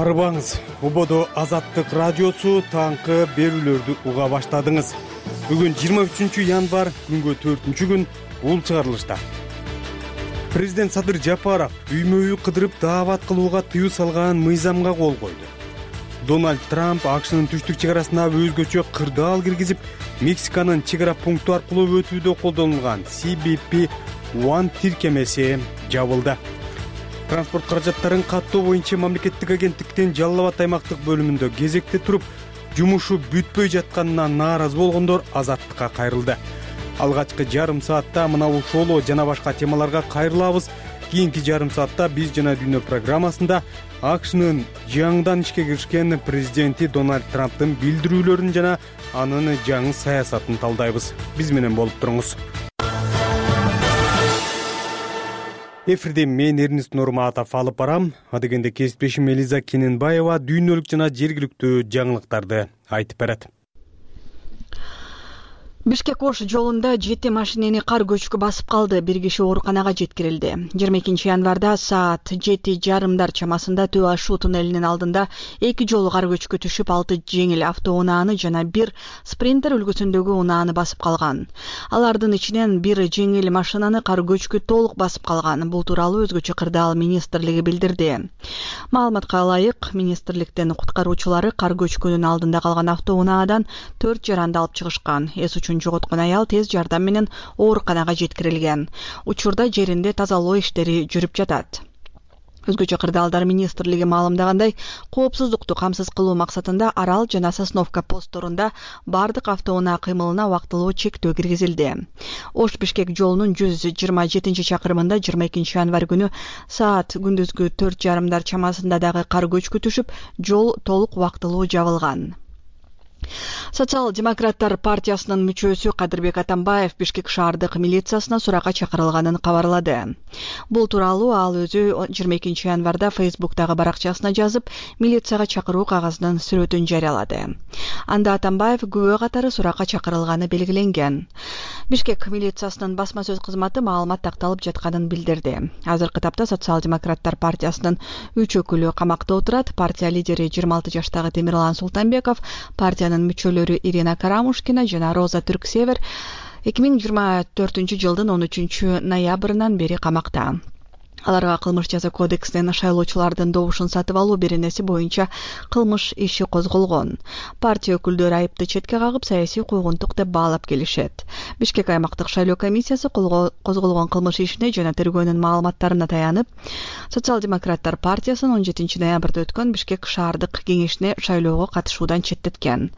Арбаңыз, Убодо Азаттык радиосу таңкы берүүлөрдү уга баштадыңыз. Бүгүн 23 январь, күнгө 4-күн, бул чыгарылышта. Президент Садыр Жапаров үймөйү кыдырып даават кылууга тыюу салган мыйзамга кол койду. Дональд Трамп АКШнын түштүк чек арасына өзгөчө кырдаал киргизип, Мексиканын чек ара пункту аркылуу өтүүдө колдонулган CBP-1 тиркемеси жабылды. Транспорт каражаттарын каттоо боюнча мамлекеттик агенттиктин Жалал Абад аймактык бөлүмүндө кезекте туруп, жумушу бүтпөй жатканына нааразы болгондор Азаттыкка кайрылды. Алгачкы жарым саатта мына ушул жана башка темаларга кайрылабыз. Кийинки жарым саатта биз жана дүйнө программасында АКШнын жаңыдан ишке киришкен президенти Дональд Трамптын билдирүүлөрүн жана анын жаңы саясатын талдайбыз. Биз менен болуп туруңуз. Эфирде мен Эрнест Нурматов алып барам. Адегенде кесиптешим Элиза Кененбаева дүйнөлүк жана жергиликтүү жаңылыктарды айтып берет. Бишкек-Ош жолунда 7 машинени кар көчкү басып калды. Бир киши ооруканага жеткирилди. 22 январда саат 7:30 чамасында Төө Ашу туннелинин алдында 2 жолу кар көчкү түшүп, 6 жеңил автоунааны жана 1 спринтер үлгүсүндөгү унааны басып калган. Алардын ичинен 1 жеңил машинаны кар көчкү толук басып калган. Бул тууралуу өзгөчө кырдаал министрлиги билдирди. Маалыматка ылайык, министрликтин куткаруучулары кар көчкүнүн алдында калган автоунаадан 4 жаранды алып чыгышкан. Жоготкон аял тез жардам менен ооруканага жеткирилген. Учурда жеринде тазалоо иштери жүрүп жатат. Өзгөчө кырдаалдар министрлиги маалымдагандай, коопсуздукту камсыз кылуу максатында Арал жана Сосновка постторунда бардык автоунаа кыймылына убактылуу чектөө киргизилди. Ош-Бишкек жолунун 127-чакырымында 22 январь күнү саат күндүзгү 4:30 чамасында дагы кар көчкү түшүп, жол толук убактылуу жабылган. Социал-демократтар партиясынын мүчөсү Кадырбек Атамбаев Бишкек шаардык милициясына суракка чакырылганын кабарлады. Бул тууралуу ал өзү 22 январда Facebook'тагы баракчасына жазып, милицияга чакыруу кагазынын сүрөтүн жарыялады. Анда Атамбаев күбө катары суракка чакырылганы белгиленген. Бишкек милициясынын басма сөз кызматы маалымат такталып жатканын билдирди. Азыркы тапта Социал-демократтар партиясынын 3 өкүлү камакта отурат. Партия лидери 26 жаштагы Темирлан Султанбеков, партиянын мүчөлөрү Ирина Карамушкина жана Роза Түрксевер 2024 жылдын 13 ноябрынан бери камакта. Аларга кылмыш жаза кодексинин шайлоочулардын добушун сатып алуу беренеси боюнча кылмыш иши козголгон. Партия өкүлдөрү айыпты четке кагып, саясий куугунтук деп баалап келишет. Бишкек аймактык шайлоо комиссиясы козголгон кылмыш ишине жана тергөөнүн маалыматтарына таянып, Социал-демократтар партиясынын 17 ноябрда өткөн Бишкек шаардык кеңешине шайлоого катышуудан четтеткен.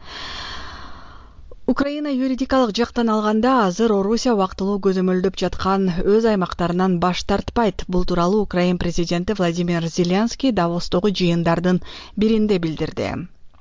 Украина юридикалык жактан алганда азыр Орусия убактылуу көзөмөлдөп жаткан өз аймактарынан баш тартпайт. Бул тууралуу Украин президенти Владимир Зеленский Давостогу жыйындардын биринде билдирди.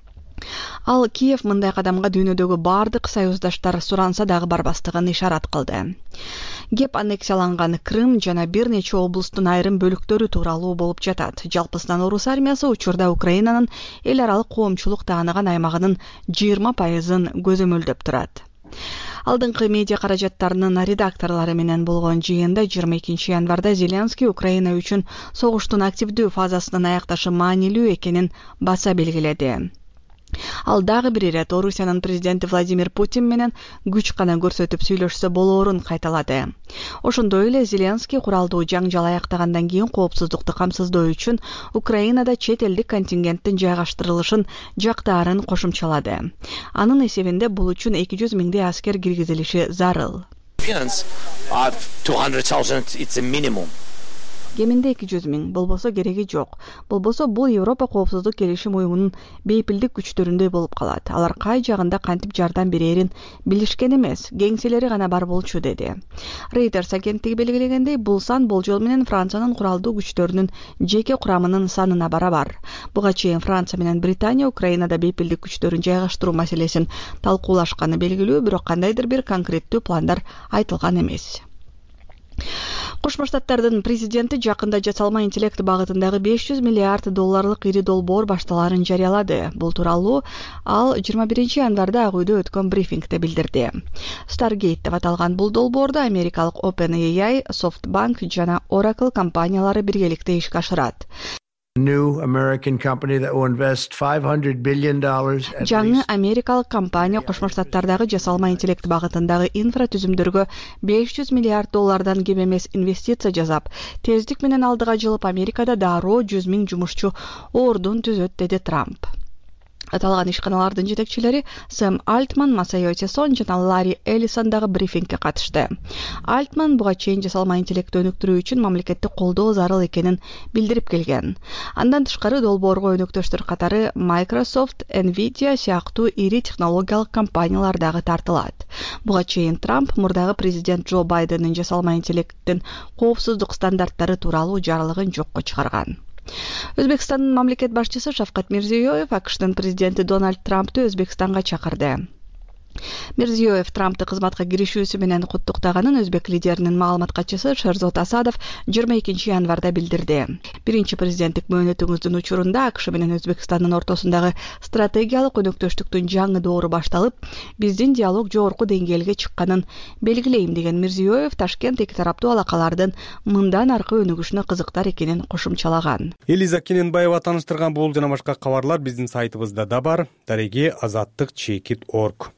Ал Киев мындай кадамга дүйнөдөгү бардык союздаштар суранса дагы барбастыгын ишарат кылды. Кеп аннексияланган Крым жана бир нече облустун айрым бөлүктөрү тууралуу болуп жатат. Жалпысынан Орус армиясы учурда Украинанын эл аралык коомчулук тааныган аймагынын 20%-ын көзөмөлдөп турат. Алдыңкы медиа каражаттарынын редакторлору менен болгон жыйында 22 январда Зеленский Украина үчүн согуштун активдүү фазасынын аякташы маанилүү экенин баса белгиледи. Ал дагы бир ирет Орусиянын президенти Владимир Путин менен күч гана көрсөтүп сүйлөшсө болоорун кайталады. Ошондой эле Зеленский куралдуу жаңжал аяктагандан кийин коопсуздукту камсыздоо үчүн Украинада чет элдик контингенттин жайгаштырылышын жактаарын кошумчалады. Анын эсебинде бул үчүн 200 миңдей аскер киргизилиши зарыл. Кеминде 200 миң, болбосо кереги жок. Болбосо бул Европа коопсуздук келишим уюмунун бейпилдик күчтөрүндөй болуп калат. Алар кай жагында кантип жардам берерин билишкен эмес, кеңселери гана бар болчу деди. Reuters агенттиги белгилегендей, бул сан болжол менен Франциянын куралдуу күчтөрүнүн жеке курамынын санына барабар. Буга чейин Франция менен Британия Украинада бейпилдик күчтөрүн жайгаштыруу маселесин талкуулашканы белгилүү, бирок кандайдыр бир конкреттүү пландар айтылган эмес. Кошмо Штаттардын президенти жакында жасалма интеллект багытындагы $500 миллиард ири долбоор башталарын жарыялады. Бул тууралуу ал 21 январда Ак үйдө өткөн брифингде билдирди. Stargate деп аталган бул долбоорду америкалык OpenAI, SoftBank жана Oracle компаниялары биргеликте ишке ашырат. New American company that will invest $500 billion. Жаңы америкалык компания Кошмо Штаттардагы жасалма интеллект багытындагы инфратүзүмдөргө $500 миллиард кем эмес инвестиция жасап, тездик менен алдыга жылып Америкада дароо 100 000 жумушчу ордун түзөт, деди Трамп. Аталган ишканалардын жетекчилери Сэм Альтман, Масайоси Сон жана Ларри Эллисондагы брифингге катышты. Альтман буга чейин жасалма интеллектти өнүктүрүү үчүн мамлекеттик колдоо зарыл экенин билдирип келген. Андан тышкары долбоорго өнөктөштөр катары Microsoft, Nvidia сыяктуу ири технологиялык компаниялар дагы тартылат. Буга чейин Трамп мурдагы президент Джо Байдендин жасалма интеллекттин коопсуздук стандарттары тууралуу жарлыгын жокко чыгарган. Өзбекстандын мамлекет башчысы Шавкат Мирзиёев АКШтын президенти Дональд Трампту Өзбекстанга чакырды. Мирзиёев Трампты кызматка киришүүсү менен куттуктаганын өзбек лидеринин маалымат катчысы Шерзот Асадов 22 январда билдирди. Биринчи президенттик мөөнөтүңүздүн учурунда АКШ менен Өзбекстандын ортосундагы стратегиялык өнөктөштүктүн жаңы доору башталып, биздин диалог жогорку деңгээлге чыкканын белгилейм деген Мирзиёев Ташкент эки тараптуу алакалардын мындан аркы өнүгүшүнө кызыктар экенин кошумчалаган. Элиза Кененбаева тааныштырган бул жана башка кабарлар биздин сайтыбызда да бар. Дареги azattik.org.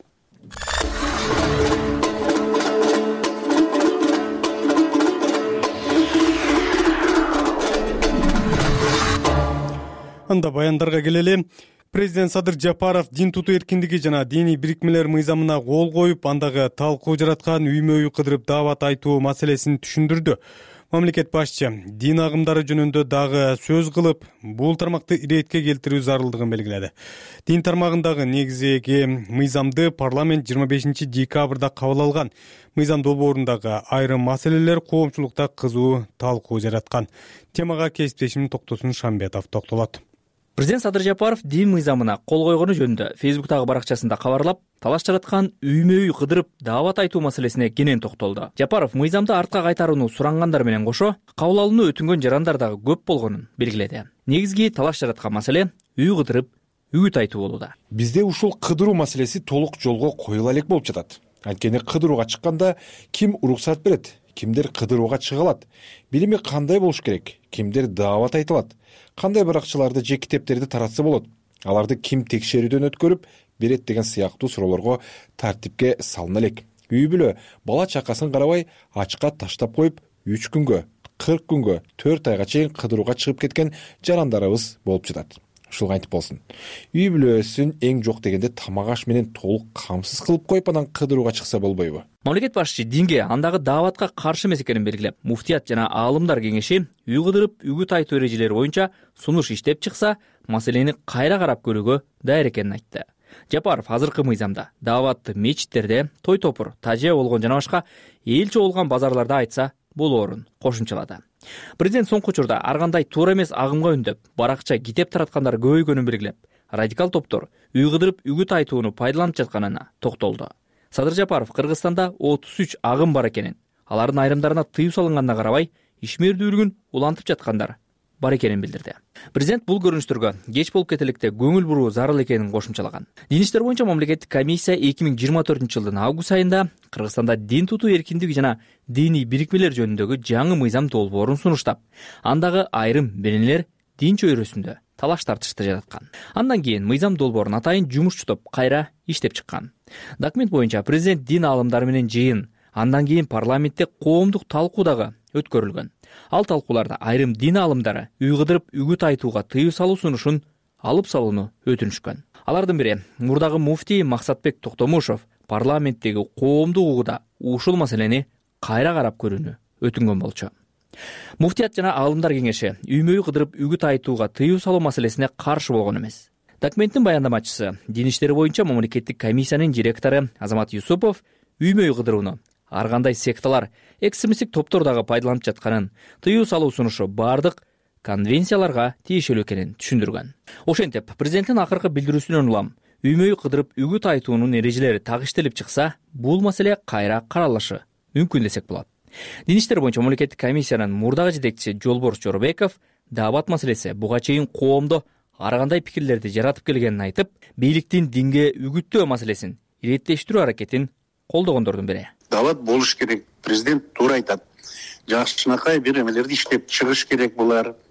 Анда баяндарга келели. Президент Садыр Жапаров дин тутуу эркиндиги жана диний бирикмелер мыйзамына кол коюп, андагы талкуу жараткан үймө-үй кыдырып даават айтуу маселесин түшүндүрдү. Мамлекет башчы дин агымдары жөнүндө дагы сөз кылып, бул тармакты иретке келтирүү зарылдыгын белгиледи. Дин тармагындагы негизги мыйзамды парламент 25 декабрда кабыл алган. Мыйзам долбоорундагы айрым маселелер коомчулукта кызуу талкуу жараткан. Темага кесиптешим Токтосун Шамбетов токтолот. Президент Садыр Жапаров дин мыйзамына кол койгону жөнүндө Фейсбуктагы баракчасында кабарлап, талаш жараткан үймө-үй кыдырып даават айтуу маселесине кенен токтолду. Жапаров мыйзамды артка кайтарууну сурангандар менен кошо, кабыл алууну өтүнгөн жарандар дагы көп болгонун белгиледи. Негизги талаш жараткан маселе үй кыдырып үгүт айтуу болууда. Бизде ушул кыдыруу маселеси толук жолго коюла элек болуп жатат. Анткени кыдырууга чыкканда ким уруксат берет, кимдер кыдырууга чыга алат, билими кандай болуш керек, кимдер даават айта алат, кандай баракчыларды же китептерди таратса болот, аларды ким текшерүүдөн өткөрүп берет деген сыяктуу суроолорго тартипке салына элек. Үй бүлө бала чакасын карабай ачка таштап коюп 3 күнгө, 40 күнгө, 4 айга чейин кыдырууга чыгып кеткен жарандарыбыз болуп жатат. Ушул кантип болсун. Үй бүлөсүн эң жок дегенде тамак аш менен толук камсыз кылып коюп анан кыдырууга чыкса болбойбу? Мамлекет башчы динге, андагы дааватка каршы эмес экенин белгилеп, муфтият жана аалымдар кеңеши үй кыдырып үгүт айтуу эрежелери боюнча сунуш иштеп чыкса, маселени кайра карап көрүүгө даяр экенин айтты. Жапаров азыркы мыйзамда дааватты мечиттерде, той топур, тажия болгон жана башка эл чогулган базарларда айтса болоорун кошумчалады. Президент соңку учурда ар кандай туура эмес агымга үндөп, баракча китеп тараткандар көбөйгөнүн белгилеп, радикал топтор үй кыдырып үгүт айтууну пайдаланып жатканына токтолду. Садыр Жапаров Кыргызстанда 33 агым бар экенин, алардын айрымдарына тыюу салынганда карабай, ишмердүүлүгүн улантып жаткандар бар экенин билдирди. Президент бул көрүнүштөргө кеч болуп кетеликте көңүл буруу зарыл экенин кошумчалаган. Дин иштер боюнча мамлекеттик комиссия 2024 жылдын август айында Кыргызстанда дин тутуу эркиндиги жана диний бирикмелер жөнүндөгү жаңы мыйзам долбоорун сунуштап, андагы айрым беренелер дин чөйрөсүндө талаш тартышты жараткан. Андан кийин мыйзам долбоорун атайын жумушчу топ кайра иштеп чыккан. Документ боюнча президент дин аалымдары менен жыйын, андан кийин парламентте коомдук талкуу дагы өткөрүлгөн. Ал талкууларда айрым дин аалымдары үй кыдырып үгүт айтууга тыюу салуу сунушун алып салууну өтүнүшкөн. Алардын бири мурдагы муфтий Максатбек Токтомушов парламенттеги коомдук угууда ушул маселени кайра карап көрүүнү өтүнгөн болчу. Муфтият жана аалымдар кеңеши үймө-үй кыдырып үгүт айтууга тыюу салуу маселесине каршы болгон эмес. Документтин баяндамачысы, дин иштери боюнча мамлекеттик комиссиянын директору Азамат Юсупов үймө-үй кыдырууну ар кандай секталар, экстремисттик топтор дагы пайдаланып жатканын, тыюу салуу сунушу бардык конвенцияларга тиешелүү экенин түшүндүргөн. Ошентип, президенттин акыркы билдирүүсүнөн улам үймө-үй кыдырып үгүт айтуунун эрежелери так иштелип чыкса, бул маселе кайра каралышы мүмкүн десек болот. Дин иштер боюнча мамлекеттик комиссиянын мурдагы жетекчиси Жолборс Жоробеков даават маселеси буга чейин коомдо ар кандай пикирлерди жаратып келгенин айтып, бийликтин динге үгүттөө маселесин иреттештирүү аракетин колдогондордун бири. Даават болуш керек. Президент туура айтат. Жакшынакай бир эмелерди иштеп чыгыш керек булар.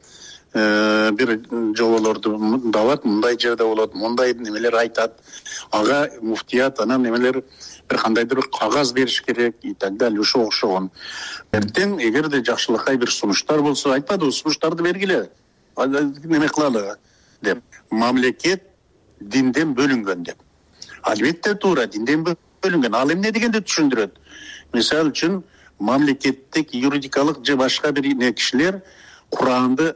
бир жоболорду дават, мындай жерде болот, мындай немелер айтат. Ага муфтият анан немелер бир кандайдыр кагаз бериш керек и так далее, ошого окшогон. Эртең эгерде жакшылыкка бир сунуштар болсо, айтпады, сунуштарды бергиле. Неме кылалы деп. Мамлекет динден бөлүнгөн деп. Албетте туура, динден бөлүнгөн. Ал эмне дегенди түшүндүрөт. Мисалы үчүн мамлекеттик юридикалык же башка бир кишилер Куранды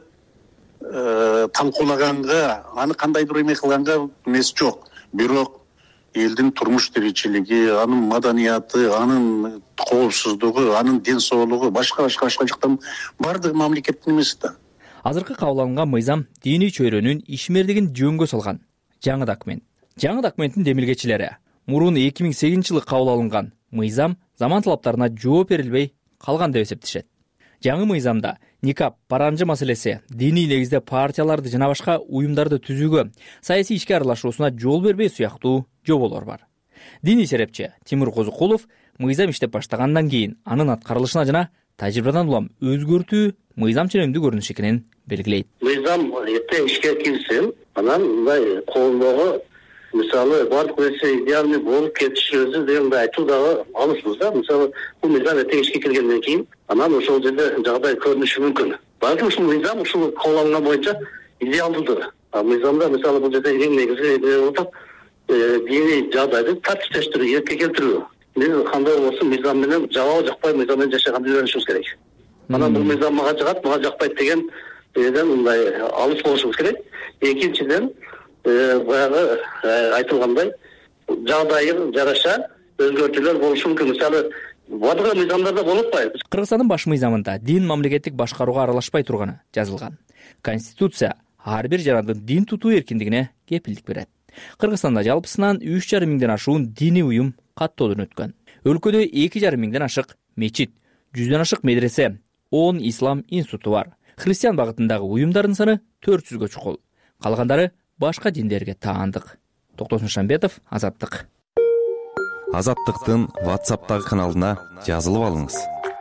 талкуулаганга, аны кандайдыр эме кылганга эмес жок. Бирок элдин турмуш тиричилиги, анын маданияты, анын коопсуздугу, анын ден соолугу, башка жактан бардыгы мамлекеттин эмеси да. Азыркы кабыл алынган мыйзам диний чөйрөнүн ишмердигин жөнгө салган жаңы документ. Жаңы документтин демилгечилери мурун 2008 жылы кабыл алынган мыйзам заман талаптарына жооп берилбей калган деп эсептешет. Жаңы мыйзамда никап, паранжы маселеси, диний негизде партияларды жана башка уюмдарды түзүүгө, саясий ишке аралашуусуна жол бербей сыяктуу жоболор бар. Диний серепчи Тимур Козукулов мыйзам иштеп баштагандан кийин анын аткарылышына жана тажрыйбадан улам өзгөртүү мыйзам ченемдүү көрүнүш экенин белгилейт. Мыйзам эртең ишке кирсин, анан мындай коомдогу мисалы бардык нерсе идеальный болуп кетиши өзү дегенди айтуу дагы алысбыз да. Мисалы бул мыйзам эртең ишке киргенден кийин анан ошол жерде жагдай көрүнүшү мүмкүн. Балким ушул мыйзам ушул кабыл алынган боюнча идеалдуудур. Мыйзамда мисалы бул жерде эң негизги отуп диний жагдайды тартиптештирүү, эркке келтирүү. Мен кандай болсун мыйзам менен жабабы жакпай мыйзам менен жашаганды үйрөнүшүбүз керек. Анан бул мыйзам мага жагат, мага жакпайт деген мындай алыс болушубуз керек. Экинчиден баягы айтылгандай жагдайы жараша өзгөртүүлөр болушу мүмкүн. Мисалы бардыгы мыйзамдарда болуп атпайбы. Кыргызстандын баш мыйзамында дин мамлекеттик башкарууга аралашпай турганы жазылган. Конституция ар бир жарандын дин тутуу эркиндигине кепилдик берет. Кыргызстанда жалпысынан 3,5 миңден ашуун диний уюм каттоодон өткөн. Өлкөдө 2,5 миңден ашык мечит, 100дөн ашык медресе, 10 ислам институту бар. Христиан багытындагы уюмдардын саны 400гө чукул. Калгандары башка диндерге таандык. Токтосун Шамбетов, Азаттык. Азаттыктын WhatsApp'тагы каналына жазылып алыңыз.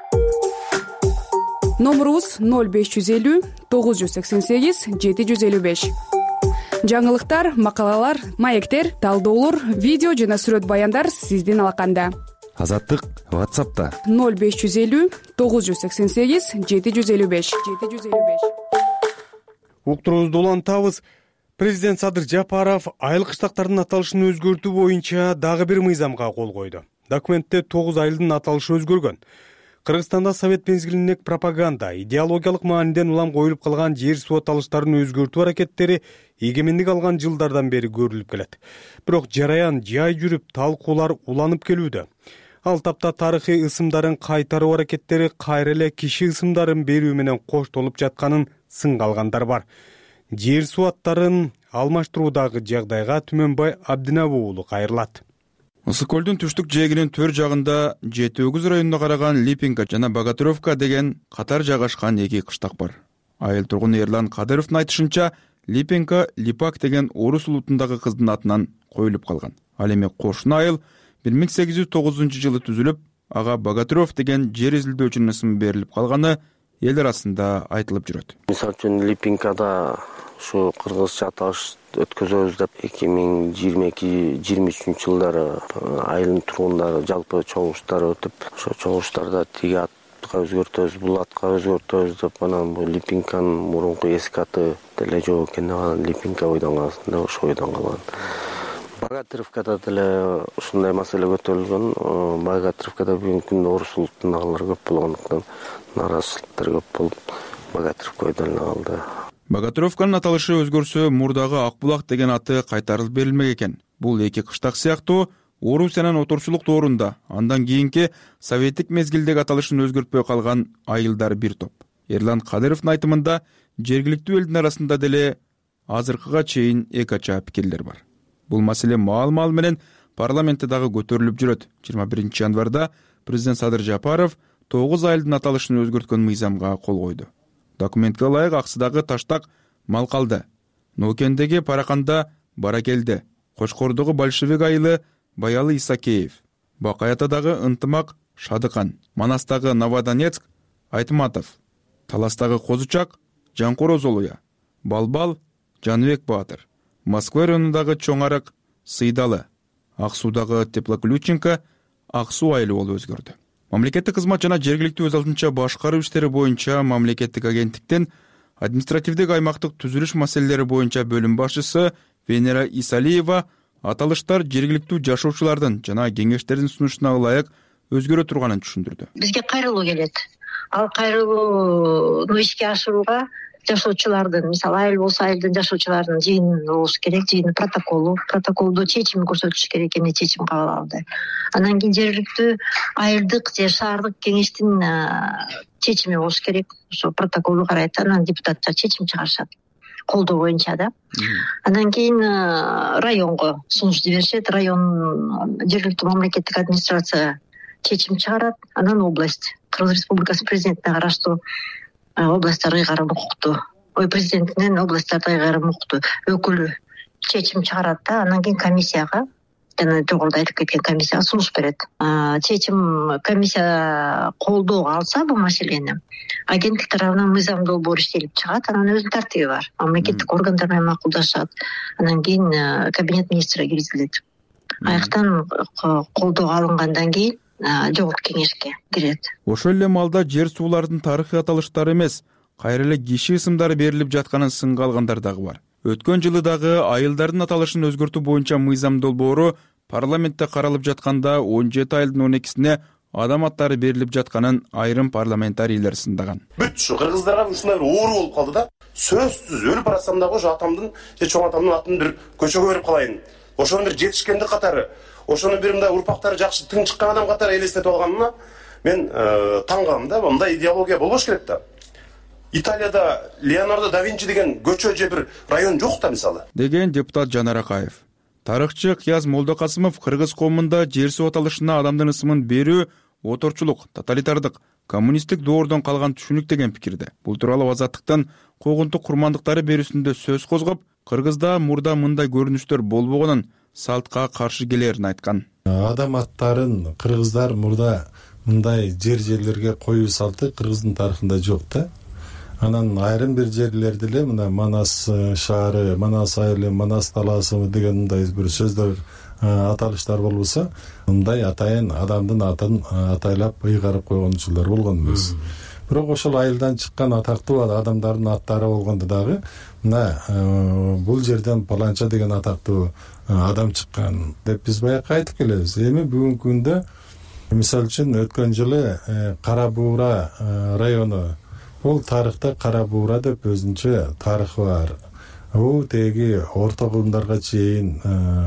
Номерубуз 0550 988 755. Жаңылыктар, макалалар, маектер, талдоолор, видео жана сүрөт баяндар сиздин алаканда. Азаттык WhatsApp'та 0550 988 755. Уктуруубузду улантабыз. Президент Садыр Жапаров айыл кыштактардын аталышын өзгөртүү боюнча дагы бир мыйзамга кол койду. Документте 9 айылдын аталышы өзгөргөн. Кыргызстанда совет мезгилиндеги пропаганда, идеологиялык мааниден улам коюлуп калган жер суу аталыштарын өзгөртүү аракеттери эгемендик алган жылдардан бери көрүлүп келет. Бирок жараян жай жүрүп талкуулар уланып келүүдө. Ал тапта тарыхый ысымдарын кайтаруу аракеттери кайра эле киши ысымдарын берүү менен коштолуп жатканын сынга алгандар бар. Жер суу аттарын алмаштыруудагы жагдайга Түмөнбай Абдинабы уулу кайрылат. Ысык көлдүн түштүк жээгинин төр жагында Жети Өгүз районуна караган Липинка жана Богатыревка деген катар жайгашкан эки кыштак бар. Айыл тургуну Эрлан Кадыровдун айтышынча, Липинка Липак деген орус улутундагы кыздын атынан коюлуп калган. Ал эми кошуна айыл 1809 жылы түзүлүп, ага Богатырев деген жер изилдөөчүнүн ысымы берилип калганы эл арасында айтылып жүрөт. Мисалы үчүн Липинкада ушу кыргызча аталыш өткөзөбүз деп 2022-23 жылдары айылдын тургундары жалпы чогулуштар өтүп, ошо чогулуштарда тиги атка өзгөртөбүз, бул атка өзгөртөбүз деп анан бул Липинканын мурунку эски аты деле жок экен, Липинка ойдон калсын деп ошо ойдон калган. Богатыревкада деле ушундай маселе көтөрүлгөн. Богатыревкада бүгүнкү күндө орус улутундагылар көп болгондуктан нааразычылыктар көп болуп, Богатыревка ойдон калды. Богатыревканын аталышы өзгөрсө, мурдагы Акбулак деген аты кайтарылып берилмек экен. Бул эки кыштак сыяктуу Орусиянын отурчулук доорунда, андан кийинки советтик мезгилдеги аталышын өзгөртпөй калган айылдар бир топ. Эрлан Кадыровдун айтымында жергиликтүү элдин арасында деле азыркыга чейин эки ача пикирлер бар. Бул маселе маал-маал менен парламентте дагы көтөрүлүп жүрөт. 21 январда президент Садыр Жапаров 9 айылдын аталышын өзгөрткөн мыйзамга кол койду. Документке ылайык Аксыдагы Таштак Малкалды, Ноокендеги Параканда Баракелди, Кочкордогу Большевик айылы Баялы Исакеев, Бакаятадагы Ынтымак Шадыкан, Манастагы Новодонецк Айтматов, Таластагы Козучак Жанкорозолуя, Балбал Жаныбек Баатыр, Москва районундагы Чоң Арык Сыйдалы, Ак Суудагы Теплоключенко Ак Суу айылы болуп өзгөрдү. Мамлекеттик кызмат жана жергиликтүү өз алдынча башкаруу иштери боюнча мамлекеттик агенттиктен административдик аймактык түзүлүш маселелери боюнча бөлүм башчысы Венера Исалиева аталыштар жергиликтүү жашоочулардын жана кеңештердин сунушуна ылайык өзгөрө турганын түшүндүрдү. Бизге кайрылуу келет. Ал кайрылууну ишке ашырууга жашоочулардын, мисалы айыл болсо айылдын жашоочулардын жыйыны болуш керек, жыйын протоколдо чечим көрсөтүлүш керек, эмне чечим кабыл алды. Анан кийин жергиликтүү айылдык же шаардык кеңештин чечими болуш керек. Ошо протоколду карайт, анан депутаттар чечим чыгарышат. Колдоо боюнча да. Анан кийин районго сунуш жиберишет, район жергиликтүү мамлекеттик администрация чечим чыгарат, анан область, Кыргыз Республикасы президентине караштуу областтар ыйгарым укуктуу, президентинен областтарда ыйгарым укуктуу өкүлү чечим чыгарат да, анан кийин комиссияга, жана жогоруда айтып кеткен комиссияга сунуш берет. Чечим комиссия колдоого алса бул маселени, агенттик тарабынан мыйзам долбоор иштелип чыгат, анан өзүнүн тартиби бар. Мамлекеттик органдар менен макулдашат, анан кийин кабинет министри киргизилет. Аяктан колдоого алынгандан кийин жогорку кеңешке кирет. Ошол эле маалда жер суулардын тарыхый аталыштары эмес, кайра эле киши ысымдары берилип жатканын сынга алгандар дагы бар. Өткөн жылы дагы айылдардын аталышын өзгөртүү боюнча мыйзам долбоору парламентте каралып жатканда 17 айылдын 12-сине адам аттары берилип жатканын айрым парламентарийлер сындаган. Бүт ушу кыргыздарга ушундай бир оору болуп калды да. Сөзсүз өлүп барасам дагы ошо атамдын же чоң атамдын атын бир көчөгө берип калайын. Ошонун бир жетишкендик катары, ошонун бир мындай урпактары жакшы тың чыккан адам катары элестетип алганына мен таң калам да. Мындай идеология болбош керек да. Италияда Леонардо да Винчи деген көчө же бир район жок да мисалы. Деген депутат Жанар Акаев. Тарыхчы Кияз Молдокасымов кыргыз коомунда жер суу аталышына адамдын ысымын берүү оторчулук, тоталитардык, коммунисттик доордон калган түшүнүк деген пикирде. Бул тууралуу Азаттыктан койгунтук курмандыктары берүүсүндө сөз козгоп, Кыргызда мурда мындай көрүнүштөр болбогонун, салтка каршы келерин айткан. Адам аттарын кыргыздар мурда мындай жерлерге коюу салты кыргыздын тарыхында жок да. Анан айрым бир жерлерде эле мына Манас шаары, Манас айылы, Манас талаасы деген мындай бир сөздөр аталыштар болбосо, мындай атайын адамдын атын атайлап ыйгарып койгончулар болгон эмес. Бирок ошол айылдан чыккан атактуу адамдардын аттары болгондо дагы мына бул жерден паланча деген атактуу адам чыккан деп биз баягы айтып келебиз. Эми бүгүнкү күндө мисалы үчүн өткөн жылы Кара Буура району, бул тарыхта Кара Буура деп өзүнчө тарыхы бар. Бул теги орто кылымдарга чейин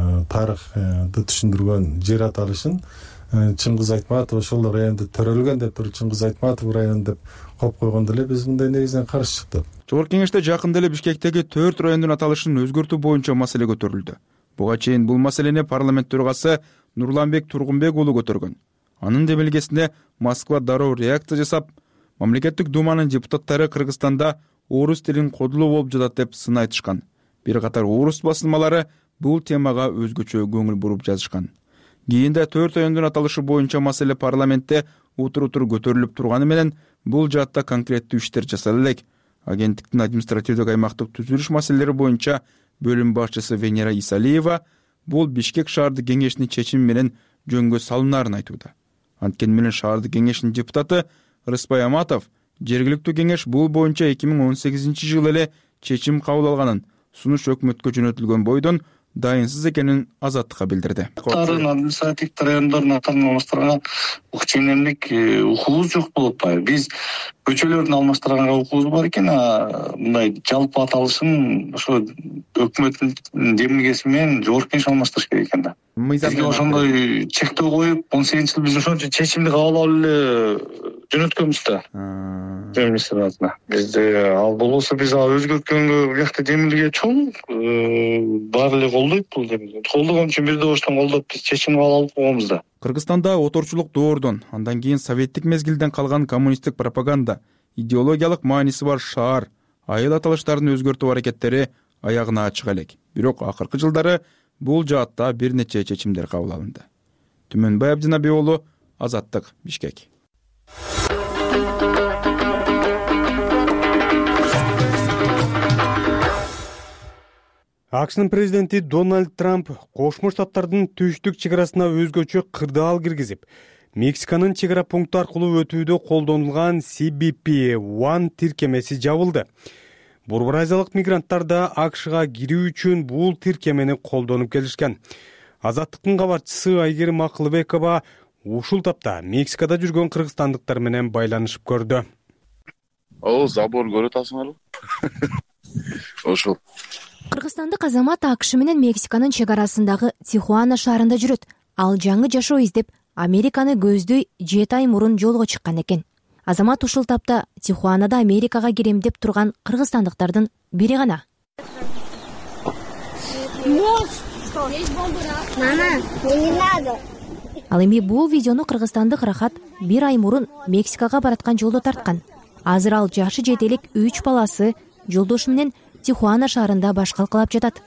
тарыхты түшүндүргөн жер аталышын Чыңгыз Айтматов ошол районду төрөлгөн деп туруп Чыңгыз Айтматов району деп коюп койгондо эле биз мындай негизинен каршы чыктык. Жогорку кеңеште жакында эле Бишкектеги 4 райондун аталышын өзгөртүү боюнча маселе көтөрүлдү. Буга чейин бул маселени парламент төрагасы Нурланбек Тургунбек уулу көтөргөн. Анын демилгесине Москва дароо реакция жасап, мамлекеттик думанын депутаттары Кыргызстанда орус тилин кодулуу болуп жатат деп сын айтышкан. Бир катар орус басылмалары бул темага өзгөчө көңүл буруп жазышкан. Кийинде 4 райондун аталышы боюнча маселе парламентте утур көтөрүлүп турганы менен бул жаатта конкреттүү иштер жасала элек. Агенттиктин административдик аймактык түзүлүш маселелери боюнча бөлүм башчысы Венера Исалиева бул Бишкек шаардык кеңешинин чечими менен жөнгө салынаарын айтууда. Анткени менен шаардык кеңешинин депутаты Рыспай Аматов жергиликтүү кеңеш бул боюнча 2018-жылы эле чечим кабыл алганын, сунуш өкмөткө жөнөтүлгөн бойдон дайынсыз экенин Азаттыкка билдирди. Административдик райондордун атын алмаштырганга ченемдик укугубуз жок болуп атпайбы. Биз көчөлөрдүн алмаштырганга укугубуз бар экен, мындай жалпы аталышын ошо өкмөттүн демилгеси менен жогорку кеңеш алмаштырыш керек экен да. Бизге ошондой чектөө коюп, 18-жыл биз ошончо чечимди кабыл алып эле жөнөткөнбүз да. Министрлигине. Бизде ал болбосо биз өзгөрткөнгө биякта демилге чоң, баары эле колдойт бул демилге. Колдогон үчүн бир добуштан колдоп биз чечим кабыл алып койгонбуз да. Кыргызстанда оторчулук доордон, андан кийин советтик мезгилден калган коммунисттик пропаганда, идеологиялык мааниси бар шаар, айыл аталыштарын өзгөртүү аракеттери аягына чыга элек. Бирок акыркы жылдары бул жаатта бир нече чечимдер кабыл алынды. Түмөнбай Абдинабий уулу, Азаттык, Бишкек. акшнын президенти Дональд Трамп Кошмо Штаттардын түштүк чек арасына өзгөчө кырдаал киргизип, Мексиканын чек ара пункту аркылуу өтүүдө колдонулган CBP-1 тиркемеси жабылды. Борбор Азиялык мигранттар да АКШга кирүү үчүн бул тиркемени колдонуп келишкен. Азаттыктын кабарчысы Айгерим Акылбекова ушул тапта Мексикада жүргөн кыргызстандыктар менен байланышып көрдү. Забор көрүп атасыңарбы? Ошол. Кыргызстандык азамат АКШ менен Мексиканын чек арасындагы Тихуана шаарында жүрөт. Ал жаңы жашоо издеп, Американы көздөй 7 ай мурун жолго чыккан экен. Азамат ушул тапта Тихуанада Америкага кирем деп турган кыргызстандыктардын бири гана. Ал эми бул видеону кыргызстандык Рахат 1 ай мурун Мексикага бараткан жолдо тарткан. Азыр ал жашы жетелик 3 баласы жолдошу менен Тихуана шаарында баш калкалап жатат.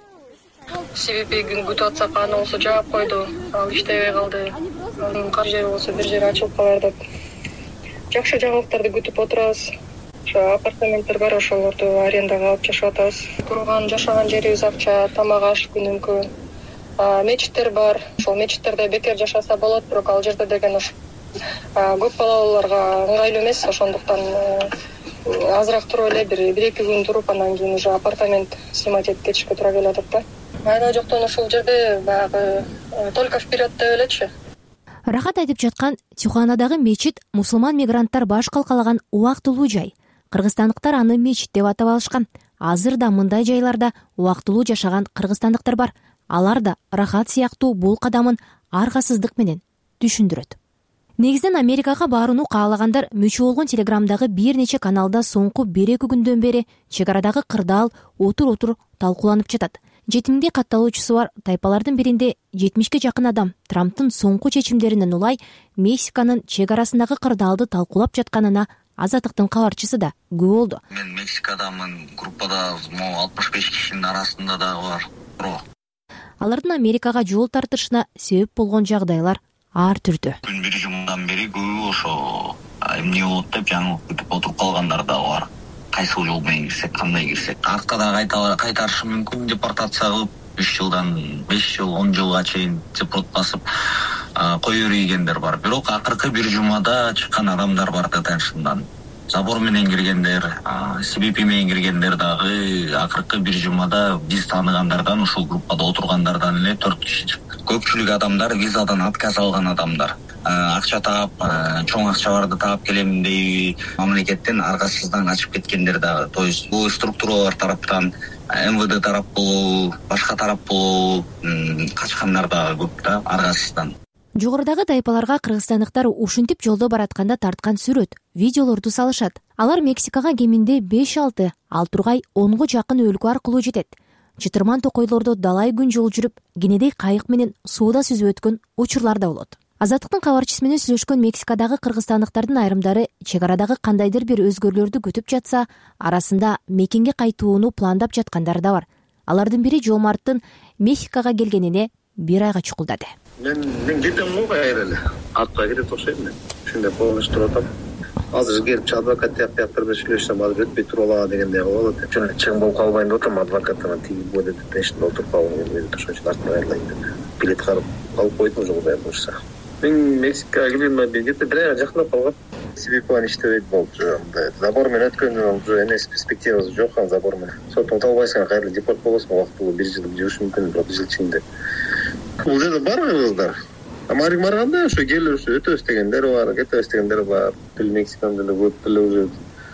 CBP күн күтүп атсак, аны болсо жаап койду. Ал иштебей калды. Кар жери болсо бир жери ачылып калар деп. Жакшы жаңылыктарды күтүп отурабыз. Ошо апартаменттер бар, ошолорду арендага алып жашап атабыз. Турган, жашаган жерибиз акча, тамак аш күнүмкү. Мечиттер бар. Ошол мечиттерде бекер жашаса болот, бирок ал жерде деген ошо көп балалууларга ыңгайлуу эмес, ошондуктан азыраак туруп эле бир 1-2 күн туруп, анан кийин уже апартамент снимать этип кетишке туура келип атат да. Айда жоктон ушул жерде баягы только вперед деп элечи. Рахат айтып жаткан Тихуанадагы мечит мусулман мигранттар баш калкалаган убактылуу жай. Кыргызстандыктар аны мечит деп атап алышкан. Азыр да мындай жайларда убактылуу жашаган кыргызстандыктар бар. Алар да Рахат сыяктуу бул кадамын аргасыздык менен түшүндүрөт. Негизден Америкага барууну каалагандар мүчө болгон Телеграмдагы бир нече каналда соңку 1-2 күндөн бери чек арадагы кырдаал отур талкууланып жатат. Жетимиңдей катталуучусу бар тайпалардын биринде 70-ке жакын адам Трамптын соңку чечимдеринен улай Мексиканын чек арасындагы кырдаалды талкуулап жатканына Азаттыктын кабарчысы да күбө болду. Мен Мексикадамын, группада 65 кишинин арасында дагы бар. Алардын Америкага жол тартышына себеп болгон жагдайлар ар түрдүү. Күн бир жумадан бери көбү ошо эмне болот деп жаңылык күтүп отуруп калгандар да бар. Кайсы жол менен кирсек, кандай кирсек, аркада кайтарышы мүмкүн, депортация кылып 3 жылдан 5 жыл, 10 жылга чейин депорт басып кое бергендер бар. Бирок акыркы бир жумада чыккан адамдар бар да тынчтан. Забор менен киргендер, CBP менен киргендер дагы акыркы бир жумада биз тааныгандардан, ушул группада отургандардан эле 4 киши чыкты. Көпчүлүк адамдар визадан отказ алган адамдар. Акча таап, чоң акчаларды таап келем дейби мамлекеттен аргасыздан качып кеткендер дагы. То есть бул структуралар тараптан, МВД тарап болобу, башка тарап болобу качкандар дагы көп да аргасыздан. Жогорудагы тайпаларга кыргызстандыктар ушинтип жолдо баратканда тарткан сүрөт, видеолорду салышат. Алар Мексикага кеминде 5-6, ал тургай 10го жакын өлкө аркылуу жетет. Чытырман токойлордо далай күн жол жүрүп, кенедей кайык менен сууда сүзүп өткөн учурлар да болот. Азаттыктын кабарчысы менен сүйлөшкөн Мексикадагы кыргызстандыктардын айрымдары чек арадагы кандайдыр бир өзгөрүүлөрдү күтүп жатса, арасында мекенге кайтууну пландап жаткандар да бар. Алардын бири Жомарттын Мексикага келгенине 1 айга чукулдады. Мен кетем го кайра эле. Артка кетет окшойм мен. Ушундай полностью туруп атам. Азыр келип адвокат тияктарда сүйлөшсөм, азыр өтпөй туруп алат дегендей болот. Ошондо чыгым болуп калбайын деп атам, адвокаттан тиги бу деп тынчтын отуруп калгым келет. Ошондо артка кайрылайын деп. Билет карап алып койдум жолдо болушса. Мен Мексикага келгенмин, где-то 1 айга жакындап калгам. CBP иштебейт болчу. Забор менен өткөндөн уже эмес, перспективасы жок ан забор менен. Соттон табылбайсың, кайра депорт болосуң, убактылуу 1 жыл жүрүш мүмкүн, бирок 1 жыл ичинде. Бул жерде бар кыргыздар. Марик барганда ошо келип ошо өтөбүз дегендер бар, кетебиз дегендер бар. Тил Мексикан деле көп деле уже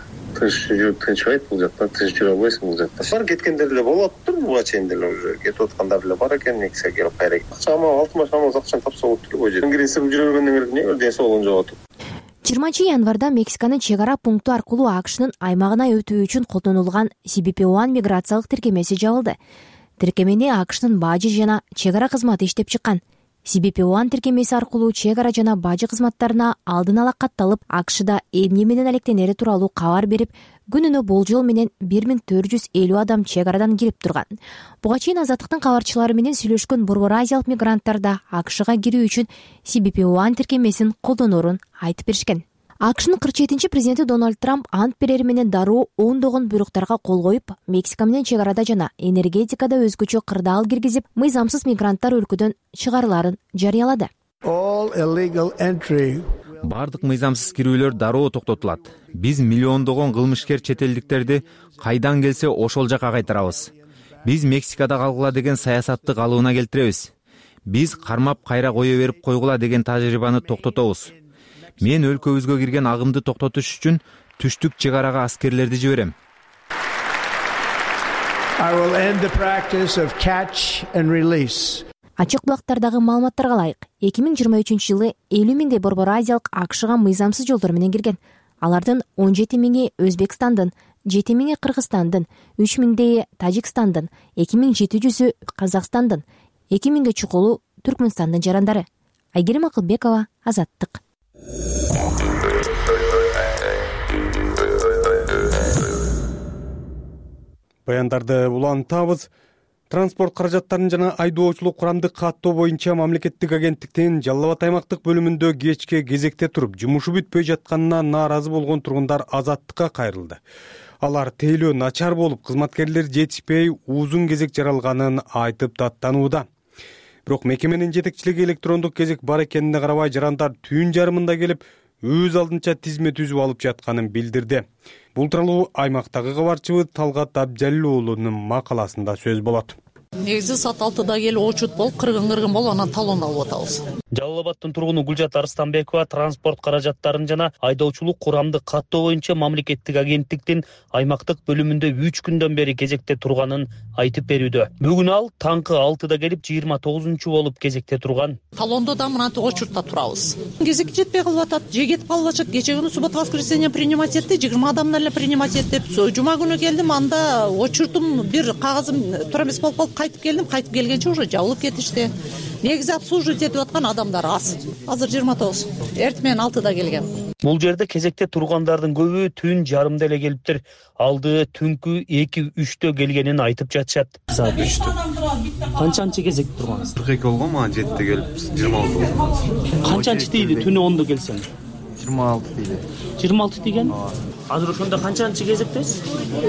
тынчбайт бул жакта, тынч жүрө албайсың бул жакта. Бар кеткендер деле болоптур, буга чейин деле уже кетип аткандар деле бар экен, Мексикага келип кайра. Акчама алтымаш акчаны тапса болот эле бул жерде. Ингресип жүрө бергөндөн кийин эмне ден соолугун жоготуп. 20-январда Мексиканын чек ара пункту аркылуу АКШнын аймагына өтүү үчүн колдонулган CBP-1 миграциялык тиркемеси жабылды. Тиркемени АКШнын бажы жана чек ара кызматы иштеп чыккан. CBP-1 тиркемеси аркылуу чек ара жана бажы кызматтарына алдын ала катталып, АКШда эмне менен алектенери тууралуу кабар берип, күнүнө болжол менен 1450 адам чек арадан кирип турган. Буга чейин Азаттыктын кабарчылары менен сүйлөшкөн Борбор Азиялык мигранттар да АКШга кирүү үчүн CBP-1 тиркемесин колдонорун айтып беришкен. акшнын 47 президенти Дональд Трамп ант берери менен дароо ондогон буйруктарга кол коюп, Мексика менен чек арада жана энергетикада өзгөчө кырдаал киргизип, мыйзамсыз мигранттар өлкөдөн чыгарыларын жарыялады. Бардык мыйзамсыз кирүүлөр дароо токтотулат. Биз миллиондогон кылмышкер чет элдиктерди кайдан келсе ошол жака кайтарабыз. Биз Мексикада калгыла деген саясатты калыбына келтиребиз. Биз кармап кайра кое берип койгула деген тажрыйбаны токтотобуз. Мен өлкөбүзгө кирген агымды токтотуш үчүн түштүк чек арага аскерлерди жиберем. Ачык булактардагы маалыматтарга ылайык, 2023-жылы 50 миңдей борбор азиялык АКШга мыйзамсыз жолдор менен кирген. Алардын 17 миңи Өзбекстандын, 7 миңи Кыргызстандын, 3 миңдейи Тажикстандын, 2700-ü Казакстандын, 2 миңге чукулу Түркмөнстандын жарандары. Айгерим Акылбекова, Азаттык. Баяндарды улантабыз. Транспорт каражаттарын жана айдоочулук курамдык каттоо боюнча мамлекеттик агенттиктин Жалал Абад аймактык бөлүмүндө кечке кезекте туруп, жумушу бүтпөй жатканына нааразы болгон тургундар Азаттыкка кайрылды. Алар тейлөө начар болуп, кызматкерлер жетишпей, узун кезек жаралганын айтып даттанууда. Бирок мекеменин жетекчилиги электрондук кезек бар экенине карабай, жарандар түн жарымында келип, өз алдынча тизме түзүп алып жатканын билдирди. Бул тууралуу аймактагы кабарчыбыз Талгат Абжалил уулунун макаласында сөз болот. Негизи саат 6-да келип очут болуп, кыргын болуп, анан талон алып атабыз. Жалал Абадтын тургуну Гүлжат Арыстанбекова транспорт каражаттарын жана айдоочулук курамдык каттоо боюнча мамлекеттик агенттиктин аймактык бөлүмүндө 3 күндөн бери кезекте турганын айтып берүүдө. Бүгүн ал таңкы 6-да келип 29-чу болуп кезекте турган. Талондо да мынантип очуртта турабыз. Кезек жетпей калып атат, же кетип калып атат. Кече күнү суббота-воскресенье принимать этти, 20 адамдан эле принимать этти. Жума күнү келдим, анда очуртум бир кагазым туура эмес болуп калып, кайтып келдим. Кайтып келгенче уже жабылып кетишти. Негизи обслуживать этип аткан адамдар аз. Азыр 29. Эртең менен 6-да келгем. Бул жерде кезекте тургандардын көбү түн жарымда эле келиптир. Алды түнкү 2-3тө келгенин айтып жатышат. Саат 3тө. Канчанчы кезек тургансыз? 42 болгон, мага 7-те келип 26 болгон. Канчанчы тийди түнү 10до келсең? 26 тийди. 26 тийген? Азыр ошондо канчанчы кезектесиз?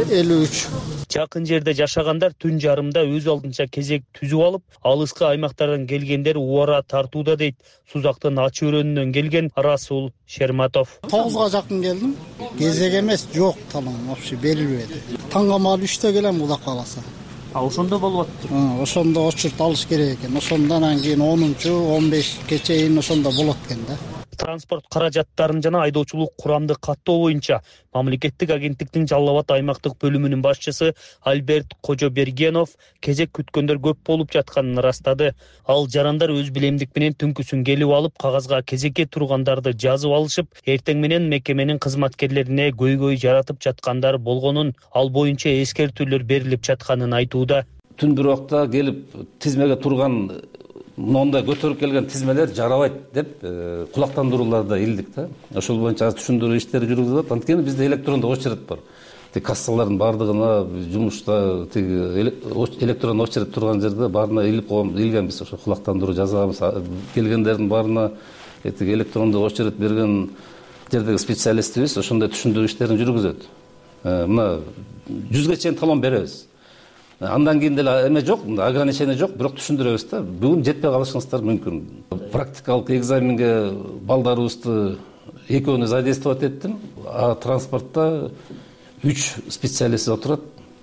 53. Жакын жерде жашагандар түн жарымда өз алдынча кезек түзүп алып, алыскы аймактардан келгендер убара тартууда дейт Сузактын Ачы өрөөнүнөн келген Расул Шерматов. 9га жакын келдим. Кезек эмес, жок талон вообще берилбеди. Таңгамал 3тө келем Кудай кааласа. Ошондо болуп атты. Ошондо очурт алыш керек экен. Ошондон кийин 10-чу, 15 чейин ошондо болот экен да. Транспорт каражаттарын жана айдоочулук курамдык каттоо боюнча мамлекеттик агенттиктин Жалал Абад аймактык бөлүмүнүн башчысы Альберт Кожобергенов кезек күткөндөр көп болуп жатканын ырастады. Ал жарандар өз билемдик менен түнкүсүн келип алып, кагазга кезекке тургандарды жазып алышып, эртең менен мекеменин кызматкерлерине көйгөй жаратып жаткандар болгонун, ал боюнча эскертүүлөр берилип жатканын айтууда. Түн бир убакта келип тизмеге турган мондай көтөрүп келген тизмелер жарабайт деп кулактандырууларда илдик да. Ошол боюнча түшүндүрүү иштери жүргүзүлүп атат. Анткени бизде электрондук очередь бар. Кассалардын бардыгына жумушта электрондук очередь турган жерде баарына илгенбиз. Ошо кулактандыруу жасаганбыз. Келгендердин баарына электрондук очередь берген жердеги специалистибиз ошондой түшүндүрүү иштерин жүргүзөт. Мына 100ге чейин талон беребиз. Андан кийин деле эме жок, ограничение жок, бирок түшүндүрөбүз да. Бүгүн жетпей калышыңыздар мүмкүн. Практикалык экзаменге балдарыбызды экөөнү задействовать эттим. Транспортта 3 специалист отурат.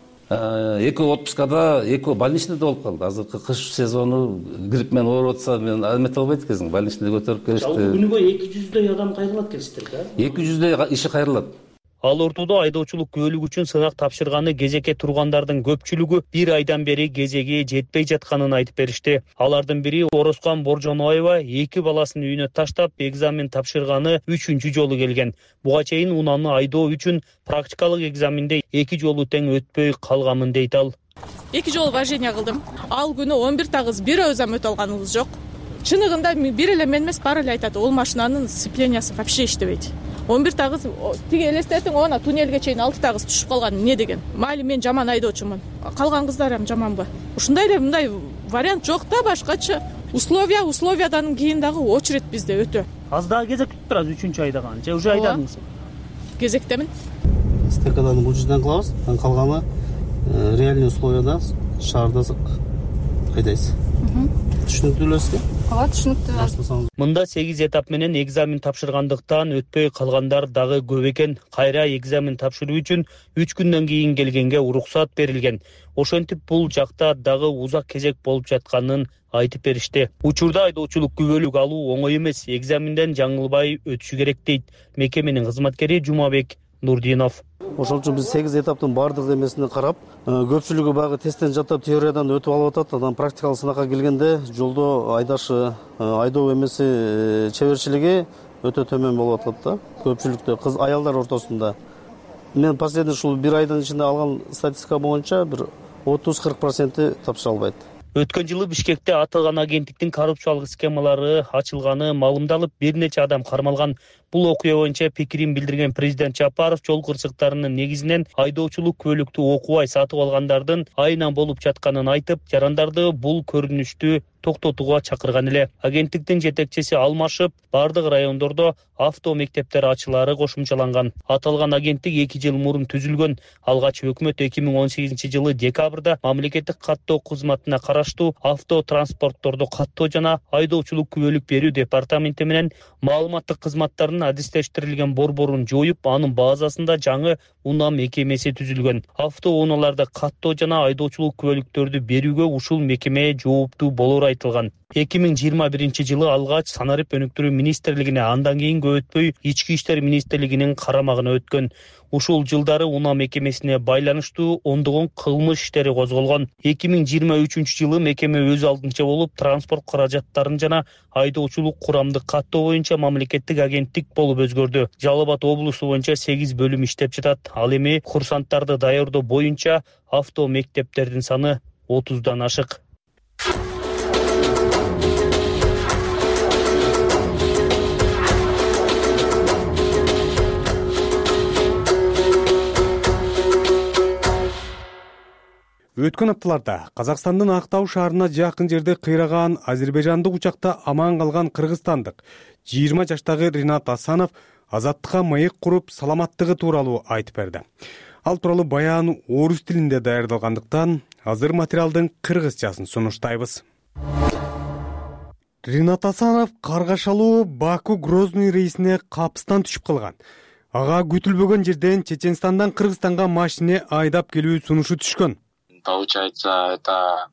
Экөө отпускада, экөө больничныйда болуп калды. Азыркы кыш сезону грипп менен ооруп атса, мен эмете албайт экенсиң. Больничныйда көтөрүп келишти. Күнүгө 200дөй адам кайрылат келиптир да? 200дөй иши кайрылат. Ал ортодо айдоочулук күбөлүк үчүн сынак тапшырганы кезекке тургандардын көпчүлүгү 1 айдан бери кезеги жетпей жатканын айтып беришти. Алардын бири Орозкан Боржоноева 2 баласын үйүнө таштап экзамен тапшырганы 3-чү жолу келген. Буга чейин унаны айдоо үчүн практикалык экзаменде 2 жолу тең өтпөй калганмын дейт ал. 2 жолу вождение кылдым. Ал күнү 11 тагыз бир өзүм өтө алганыбыз жок. Чыныгында бир эле мен эмес, баары эле айтат, ол машинанын сцеплениясы вообще иштебейт. 11 тагыз тиги элестетиң, она туннелге чейин 6 тагыз түшүп калган эмне деген. Майли мен жаман айдоочумун. Калган кыздар жаманбы? Ушундай эле мындай вариант жок да башкачы. условиядан кийин дагы очередь бизде өтө. Аз дагы кезек күтүп турабыз 3-айда гана. Же уже айдадыңыз? Кезектемин. Стекадан бюджеттен кылабыз, калганы реальный условияда шаарда айдайбыз. Түшүнүктүү элесизби? Ооба, түшүнүктүү. Мында 8 этап менен экзамен тапшыргандыктан өтпөй калгандар дагы көп экен. Кайра экзамен тапшыруу үчүн 3 күндөн кийин келгенге уруксат берилген. Ошентип бул жакта дагы узак кезек болуп жатканын айтып беришти. Учурда айдоочулук күбөлүк алуу оңой эмес. Экзаменден жаңылбай өтүшү керек дейт мекеменин кызматкери Жумабек Нурдинов. Ошол үчүн биз 8 этаптын баардык эмесине карап, көпчүлүгү багы тесттен жаттап теориядан өтүп алып атат. Анан практикалык сынакка келгенде жолдо айдашы, айдоо эмеси чеберчилиги өтө төмөн болуп атат да. Көпчүлүктө кыз аялдар ортосунда. Мен последний ушул 1 айдын ичинде алган статистика боюнча бир 30-40% тапшыра албайт. Өткөн жылы Бишкекте аталган агенттиктин коррупциялык схемалары ачылганы маалымдалып, бир нече адам кармалган. Бул окуя боюнча пикирин билдирген президент Жапаров жол кырсыктарынын негизинен айдоочулук күбөлүктү окубай сатып алгандардын айынан болуп жатканын айтып, жарандарды бул көрүнүштү токтотууга чакырган эле. Агенттиктин жетекчиси алмашып, бардык райондордо авто мектептер ачылаары кошумчаланган. Аталган агенттик 2 жыл мурун түзүлгөн. Алгач өкмөт 2018 жылы декабрда мамлекеттик каттоо кызматына караштуу авто транспортторду каттоо жана айдоочулук күбөлүк берүү департаменти менен маалыматтык кызматтардын адистештирилген борборун жоюп, анын базасында жаңы унаа мекемеси түзүлгөн. Авто унааларды каттоо жана айдоочулук күбөлүктөрдү берүүгө ушул мекеме жооптуу болору айтылган. 2021 жылы алгач санарип өнүктүрүү министрлигине, андан кийин көп өтпөй ички иштер министрлигинин карамагына өткөн. Ушул жылдары унаа мекемесине байланыштуу ондогон кылмыш иштери козголгон. 2023 жылы мекеме өз алдынча болуп, транспорт каражаттарын жана айдоочулук курамды каттоо боюнча мамлекеттик агенттик болуп өзгөрдү. Жалал Абад облусу боюнча 8 бөлүм иштеп жатат. Ал эми курсанттарды даярдоо боюнча авто мектептердин саны 30дан ашык. Өткөн апталарда Казакстандын Актау шаарына жакын жерде кыйраган азербайжандык учакта аман калган кыргызстандык 20 жаштагы Ринат Асанов азаттыкка маек куруп саламаттыгы тууралуу айтып берди. Ал тууралуу баян орус тилинде даярдалгандыктан азыр материалдын кыргызчасын сунуштайбыз. Ринат Асанов Каргашалуу Баку Грозный рейсине капыстан түшүп калган. Ага күтүлбөгөн жерден Чеченстандан Кыргызстанга машине айдап келүү сунушу түшкөн. Получается, это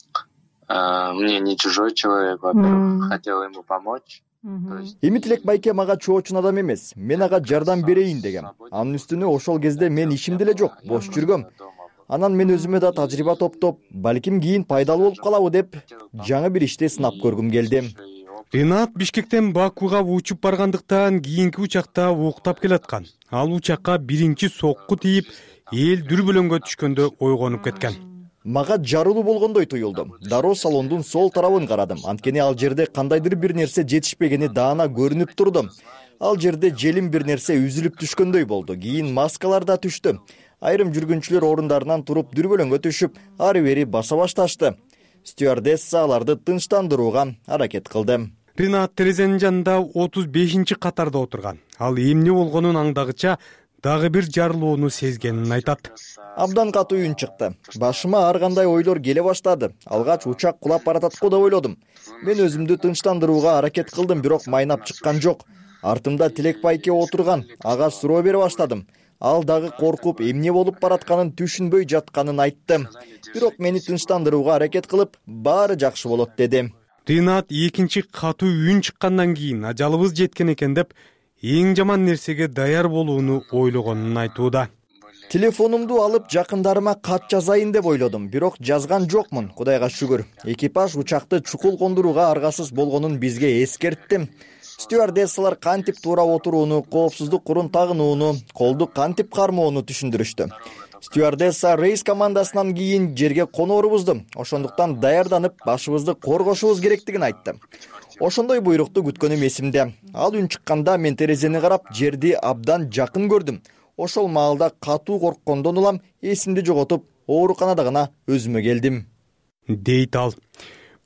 мне не чужой человек, во-первых, хотел ему помочь. Эми Тилек байке мага чоочун адам эмес, мен ага жардам берейин дегем. Анын үстүнө ошол кезде мен ишим деле жок, бош жүргөм. Анан мен өзүмө да тажрыйба топтоп, балким кийин пайдалуу болуп калабы деп, жаңы бир ишти сынап көргүм келди. Ринат Бишкектен Бакуга учуп баргандыктан кийинки учакта уктап келаткан. Ал учакка биринчи сокку тийип, эл дүрбөлөңгө түшкөндө ойгонуп кеткен. Мага жарылуу болгондой туюлду. Дароо салондун сол тарабын карадым. Анткени ал жерде кандайдыр бир нерсе жетишпегени даана көрүнүп турду. Ал жерде желим бир нерсе үзүлүп түшкөндөй болду. Кийин маскалар да түштү. Айрым жүргүнчүлөр орундарынан туруп дүрбөлөңгө түшүп, ары бери баса башташты. Стюардесса аларды тынчтандырууга аракет кылды. Ринат терезенин жанында 35-катарда отурган. Ал эмне болгонун аңдагыча дагы бир жарылууну сезгенин айтат. Абдан катуу үн чыкты. Башыма ар кандай ойлор келе баштады. Алгач учак кулап баратат го деп ойлодум. Мен өзүмдү тынчтандырууга аракет кылдым, бирок майнап чыккан жок. Артымда Тилек байке отурган. Ага суроо бере баштадым. Ал дагы коркуп, эмне болуп баратканын түшүнбөй жатканын айтты. Бирок мени тынчтандырууга аракет кылып, баары жакшы болот деди. Ринат экинчи катуу үн чыккандан кийин ажалыбыз жеткен экен деп эң жаман нерсеге даяр болууну ойлогонун айтууда. Телефонумду алып жакындарыма кат жазайын деп ойлодум, бирок жазган жокмун, Кудайга шүгүр. Экипаж учакты чукул кондурууга аргасыз болгонун бизге эскертти. Стюардессалар кантип туура отурууну, коопсуздук курун тагынууну, колду кантип кармоону түшүндүрүштү. Стюардесса рейс командасынан кийин жерге конорубузду, ошондуктан даярданып, башыбызды коргошубуз керектигин айтты. Ошондой буйрукту күткөнүм эсимде. Ал үн чыкканда мен терезени карап, жерди абдан жакын көрдүм. Ошол маалда катуу корккондон улам эсимди жоготуп, ооруканада гана өзүмө келдим. Дейт ал.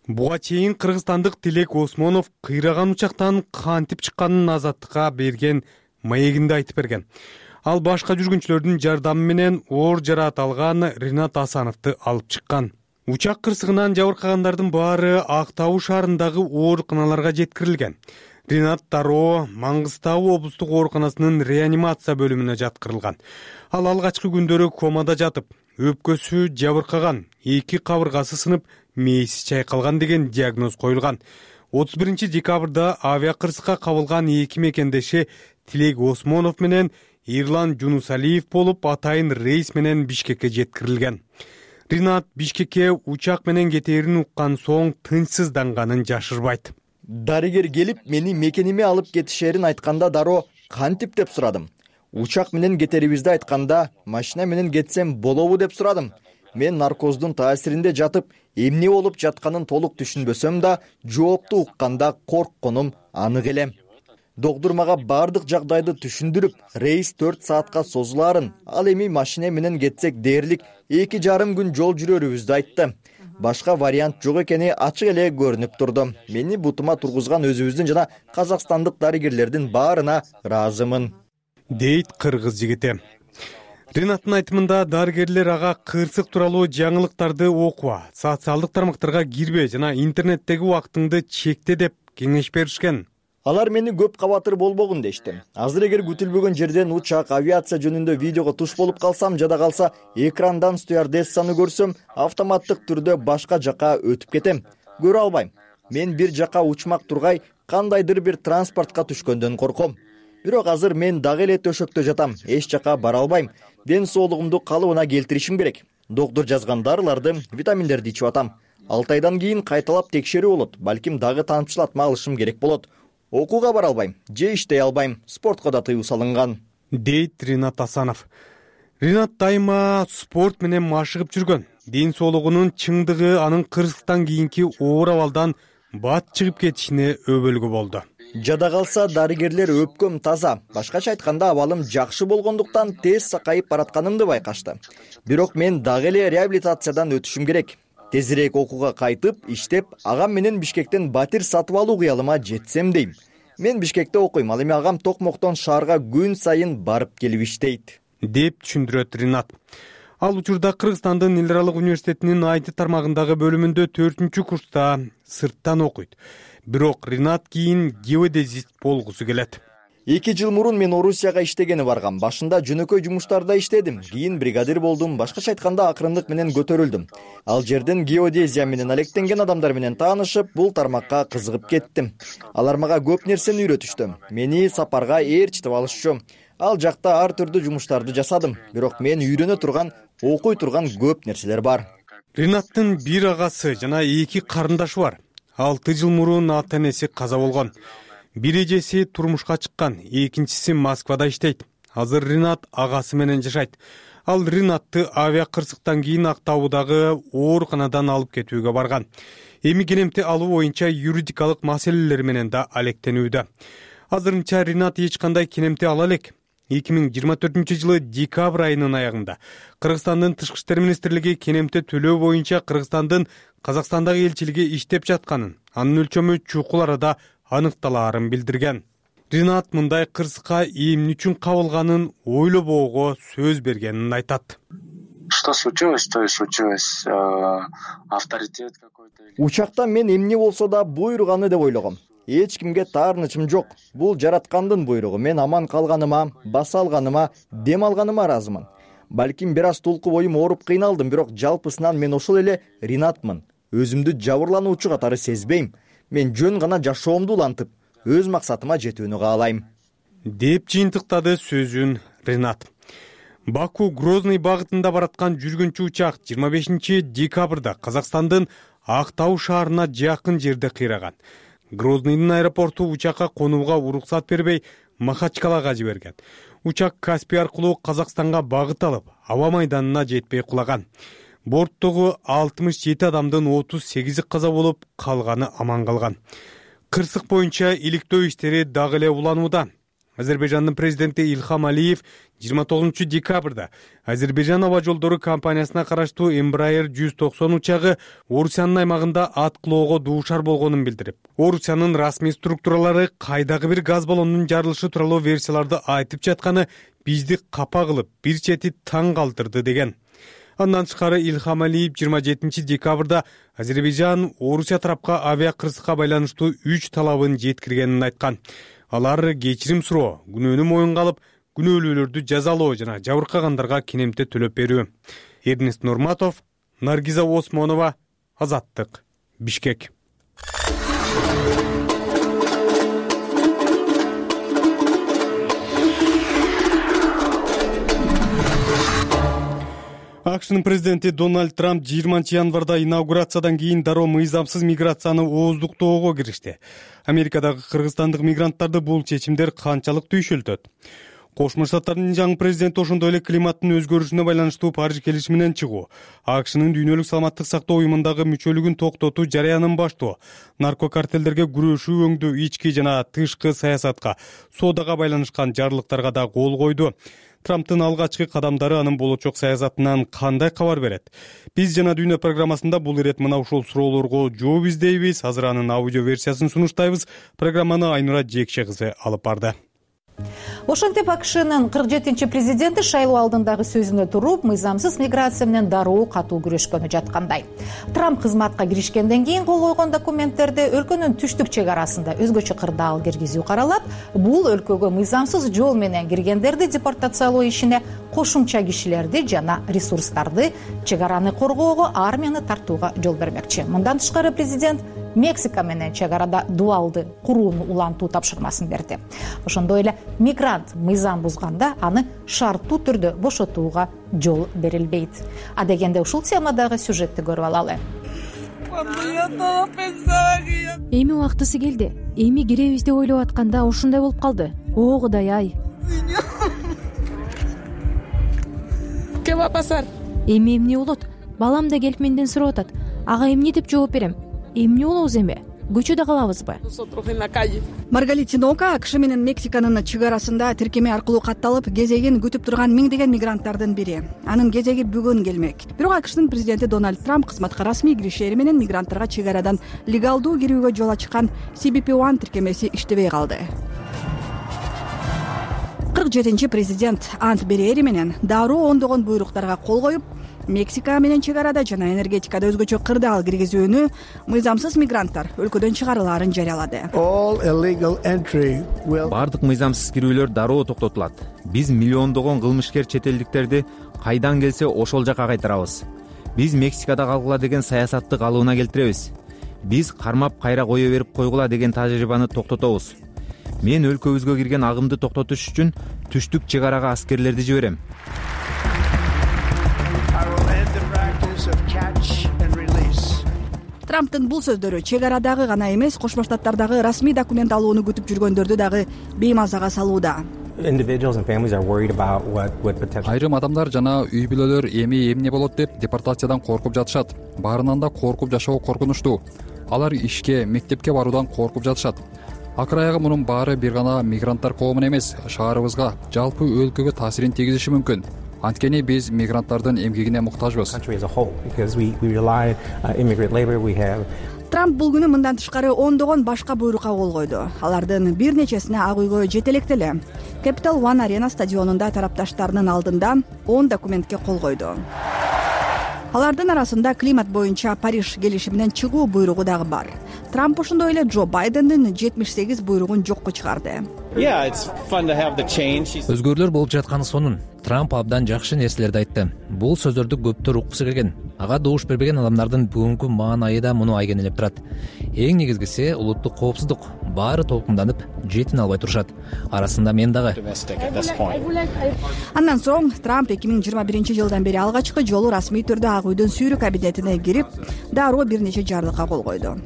Буга чейин кыргызстандык Тилек Осмонов кыйраган учактан кантип чыкканын Азаттыкка берген маегинде айтып берген. Ал башка жүргүнчүлөрдүн жардамы менен оор жараат алган Ринат Асановду алып чыккан. Учак кырсыгынан жабыркагандардын баары Ак Тау шаарындагы ооруканаларга жеткирилген. Ринат дароо Маңгыстау облустук ооруканасынын реанимация бөлүмүнө жаткырылган. Ал алгачкы күндөрү комада жатып, өпкөсү жабыркаган, 2 кабыргасы сынып, мээси чайкалган деген диагноз коюлган. 31 декабрда авиа кырсыкка кабылган 2 мекендеши Тилек Осмонов менен Ирлан Жунусалиев болуп, атайын рейс менен Бишкекке жеткирилген. Ринат Бишкекке учак менен кетээрин уккан соң тынчсызданганын жашырбайт. Дарыгер келип, мени мекениме алып кетишерин айтканда дароо кантип деп сурадым. Учак менен кетерибизди айтканда, машина менен кетсем болобу деп сурадым. Мен наркоздун таасиринде жатып, эмне болуп жатканын толук түшүнбөсөм да, жоопту укканда коркконум анык эле. Доктор мага бардык жагдайды түшүндүрүп, рейс 4 саатка созулаарын, ал эми машина менен кетсек дээрлик 2,5 күн жол жүрөрүбүздү айтты. Башка вариант жок экени ачык эле көрүнүп турду. Мени бутума тургузган өзүбүздүн жана казакстандык дарыгерлердин баарына ыраазымын, дейт кыргыз жигити. Ринаттын айтымында дарыгерлер ага кырсык тууралуу жаңылыктарды окуба, социалдык тармактарга кирбе жана интернеттеги убактыңды чекте деп кеңеш беришкен. Алар мени көп кабатыр болбогун дешти. Азыр эгер күтүлбөгөн жерден учак, авиация жөнүндө видеого туш болуп калсам, жада калса экрандан стюардессаны көрсөм, автоматтык түрдө башка жака өтүп кетем. Көрө албайм. Мен бир жака учмак тургай, кандайдыр бир транспортко түшкөндөн корком. Бирок азыр мен дагы эле төшөктө жатам, эч жака бара албайм. Ден соолугумду калыбына келтиришим керек. Доктор жазган дарыларды, витаминдерди ичип атам. 6 айдан кийин кайталап текшерүү болот. Балким дагы тамчылатма алышым керек болот. Окууга бара албайм, же иштей албайм, спортко да тыюу салынган, дейт Ринат Асанов. Ринат дайыма спорт менен машыгып жүргөн. Ден соолугунун чыңдыгы анын кырсыктан кийинки оор абалдан бат чыгып кетишине өбөлгү болду. Жада калса дарыгерлер өпкөм таза. Башкача айтканда абалым жакшы болгондуктан тез сакайып баратканымды байкашты. Бирок мен дагы эле реабилитациядан өтүшүм керек. Тезирээк окууга кайтып, иштеп, агам менен Бишкектен батир сатып алуу кыялыма жетсем дейм. Мен Бишкекте окуйм, ал эми агам Токмоктон шаарга күн сайын барып келип иштейт, деп түшүндүрөт Ринат. Ал учурда Кыргызстандын эл аралык университетинин IT тармагындагы бөлүмүндө 4-курста сырттан окуйт. Бирок Ринат кийин геодезист болгусу келет. 2 жыл мурун мен Орусияга иштегени баргам. Башында жөнөкөй жумуштарда иштедим. Кийин бригадир болдум. Башкача айтканда акырындык менен көтөрүлдүм. Ал жерден геодезия менен алектенген адамдар менен таанышып, бул тармакка кызыгып кеттим. Алар мага көп нерсени үйрөтүштү. Мени сапарга ээрчитип алышчу. Ал жакта ар түрдүү жумуштарды жасадым. Бирок мен үйрөнө турган, окуй турган көп нерселер бар. Ринаттын бир агасы жана 2 карындашы бар. 6 жыл мурун ата-энеси каза болгон. Бир эжеси турмушка чыккан, экинчиси Москвада иштейт. Азыр Ринат агасы менен жашайт. Ал Ринатты авиа кырсыктан кийин Ак Таудагы ооруканадан алып кетүүгө барган. Эми кенемти алуу боюнча юридикалык маселелер менен да алектенүүдө. Азырынча Ринат эч кандай кенемти ала элек. 2024-жылы декабрь айынын аягында Кыргызстандын Тышкы иштер министрлиги кенемти төлөө боюнча Кыргызстандын Казакстандагы элчилиги иштеп жатканын, анын өлчөмү чукул арада аныкталаарын билдирген. Ринат мындай кырсыкка эмне үчүн кабылганын ойлобоого сөз бергенин айтат. Что случилось, то и случилось. Авторитет какой-то. Учакта мен эмне болсо да буйруганы деп ойлогом. Эч кимге таарынычым жок. Бул жараткандын буйругу. Мен аман калганыма, баса алганыма, дем алганыма ыраазымын. Балким бир аз толку боюм ооруп кыйналдым, бирок жалпысынан мен ошол эле Ринатмын. Өзүмдү жабырлануучу катары сезбейм. Мен жөн гана жашоомду улантып, өз максатыма жетүүнү каалайм, деп жыйынтыктады сөзүн Ринат. Баку Грозный багытында бараткан жүргүнчү учак 25 декабрда Казакстандын Ак Тау шаарына жакын жерде кыйраган. Грознийдин аэропорту учакка конууга уруксат бербей Махачкалага жиберген. Учак Каспий аркылуу Казакстанга багыт алып, аба майданына жетпей кулаган. Борттогу 67 адамдын 38-и каза болуп, калганы аман калган. Кырсык боюнча иликтөө иштери дагы эле уланууда. Азербайжандын президенти Илхам Алиев 29 декабрда Азербайжан аба жолдору компаниясына караштуу Embraer 190 учагы Орусиянын аймагында аткылоого дуушар болгонун билдирип, Орусиянын расмий структуралары кайдагы бир газ баллонунун жарылышы тууралуу версияларды айтып жатканы бизди капа кылып, бир чети таң калтырды деген. Андан тышкары Илхам Алиев 27 декабрда Азербайжан Орусия тарапка авиа кырсыкка байланыштуу 3 талабын жеткиргенин айткан. Алар кечирим суроо, күнөөнү моюнга алып, күнөөлүүлөрдү жазалоо жана жабыркагандарга кенемте төлөп берүү. Эрнест Нурматов, Наргиза Осмонова, Азаттык, Бишкек. AQShnын президенти Дональд Трамп 20 январда инаугурациядан кийин дароо мыйзамсыз миграцияны ооздуктоого киришти. Америкадагы кыргызстандык мигранттарды бул чечимдер канчалык түйшөлтөт? Кошмо Штаттардын жаңы президенти ошондой эле климаттын өзгөрүшүнө байланыштуу Париж келишиминен чыгуу, AQShnын дүйнөлүк саламаттык сактоо уюмундагы мүчөлүгүн токтотуу жарыянын баштоо, наркокартелдерге күрөшүү өңдүү ички жана тышкы саясатка, соодага байланышкан жарлыктарга да кол койду. Трамптын алгачкы кадамдары анын болочок саясатынан кандай кабар берет? Биз жана дүйнө программасында бул ирет мына ушул суроолорго жооп издейбиз. Азыр анын аудио версиясын сунуштайбыз. Программаны Айнура Жекше кызы алып барды. Ошентип AQShnын 47-чи президенти шайлоо алдындагы сөзүнө туруп, мыйзамсыз миграция менен дароо катуу күрөшкөнү жаткандай. Трамп кызматка киришкенден кийин кол койгон документтерде өлкөнүн түштүк чек арасында өзгөчө кырдаал киргизүү каралат. Бул өлкөгө мыйзамсыз жол менен киргендерди депортациялоо ишине, кошумча кишилерди жана ресурстарды, чек араны коргоого, армияны тартууга жол бермекчи. Мындан тышкары президент Мексика менен чек арада дуалды курууну улантуу тапшырмасын берди. Ошондой эле мигрант мыйзам бузганда аны шарттуу түрдө бошотууга жол берилбейт. А дегенде ушул темадагы сюжетти көрүп алалы. Эми убактысы келди. Эми киребиз деп ойлоп атканда ушундай болуп калды. О Кудай ай. Ке va pasar? Эми эмне болот? Балам да келип менден сурап атат. Ага эмне деп жооп берем? Эмне болобуз эми? Көчөдө калабызбы? Маргалит Тинока AQSh менен Мексиканын чек арасында тиркеме аркылуу катталып, кезегин күтүп турган миңдеген мигранттардын бири. Анын кезеги бүгүн келмек. Бирок AQShnын президенти Дональд Трамп кызматка расмий киришери менен мигранттарга чек арадан легалдуу кирүүгө жол ачкан CBP-1 тиркемеси иштебей калды. 47-чи президент ант берери менен дароо ондогон буйруктарга кол коюп, Мексика менен чек арада жана энергетикада өзгөчө кырдаал киргизүүнү, мыйзамсыз мигранттар өлкөдөн чыгарылаарын жарыялады. Бардык мыйзамсыз кирүүлөр дароо токтотулат. Биз миллиондогон кылмышкер чет элдиктерди кайдан келсе ошол жака кайтарабыз. Биз Мексикада калгыла деген саясатты калыбына келтиребиз. Биз кармап кайра кое берип койгула деген тажрыйбаны токтотобуз. Мен өлкөбүзгө кирген агымды токтотуш үчүн түштүк чек арага аскерлерди жиберем. Трамптын бул сөздөрү чек арадагы гана эмес, Кошмо Штаттардагы расмий документ алууну күтүп жүргөндөрдү дагы беймазага салууда. Айрым адамдар жана үй бүлөлөр эми эмне болот деп депортациядан коркуп жатышат. Баарынан да коркуп жашоо коркунучтуу. Алар ишке, мектепке баруудан коркуп жатышат. Акыр аягы мунун баары бир гана мигранттар коомуна эмес, шаарыбызга, жалпы өлкөгө таасирин тийгизиши мүмкүн. Анткени биз мигранттардын эмгегине муктажбыз. Трамп бул күнү мындан тышкары ондогон башка буйрукка кол койду. Алардын бир нечесине Ак үйгө жете электе эле. Capital One Arena стадионунда тарапташтарынын алдында 10 документке кол койду. Алардын арасында климат боюнча Париж келишиминен чыгуу буйругу дагы бар. Трамп ошондой эле Джо Байдендин 78 буйругун жокко чыгарды. Өзгөрүүлөр болуп жатканы сонун. Трамп абдан жакшы нерселерди айтты. Бул сөздөрдү көптөр уккусу келген. Ага добуш бербеген адамдардын бүгүнкү маанайы да муну айгинелеп турат. Эң негизгиси улуттук коопсуздук. Баары толкунданып, жетин албай турушат. Арасында мен дагы. Андан соң Трамп 2021-жылдан бери алгачкы жолу расмий түрдө Ак үйдүн сүйрүү кабинетине кирип, дароо бир нече жарлыкка кол койду.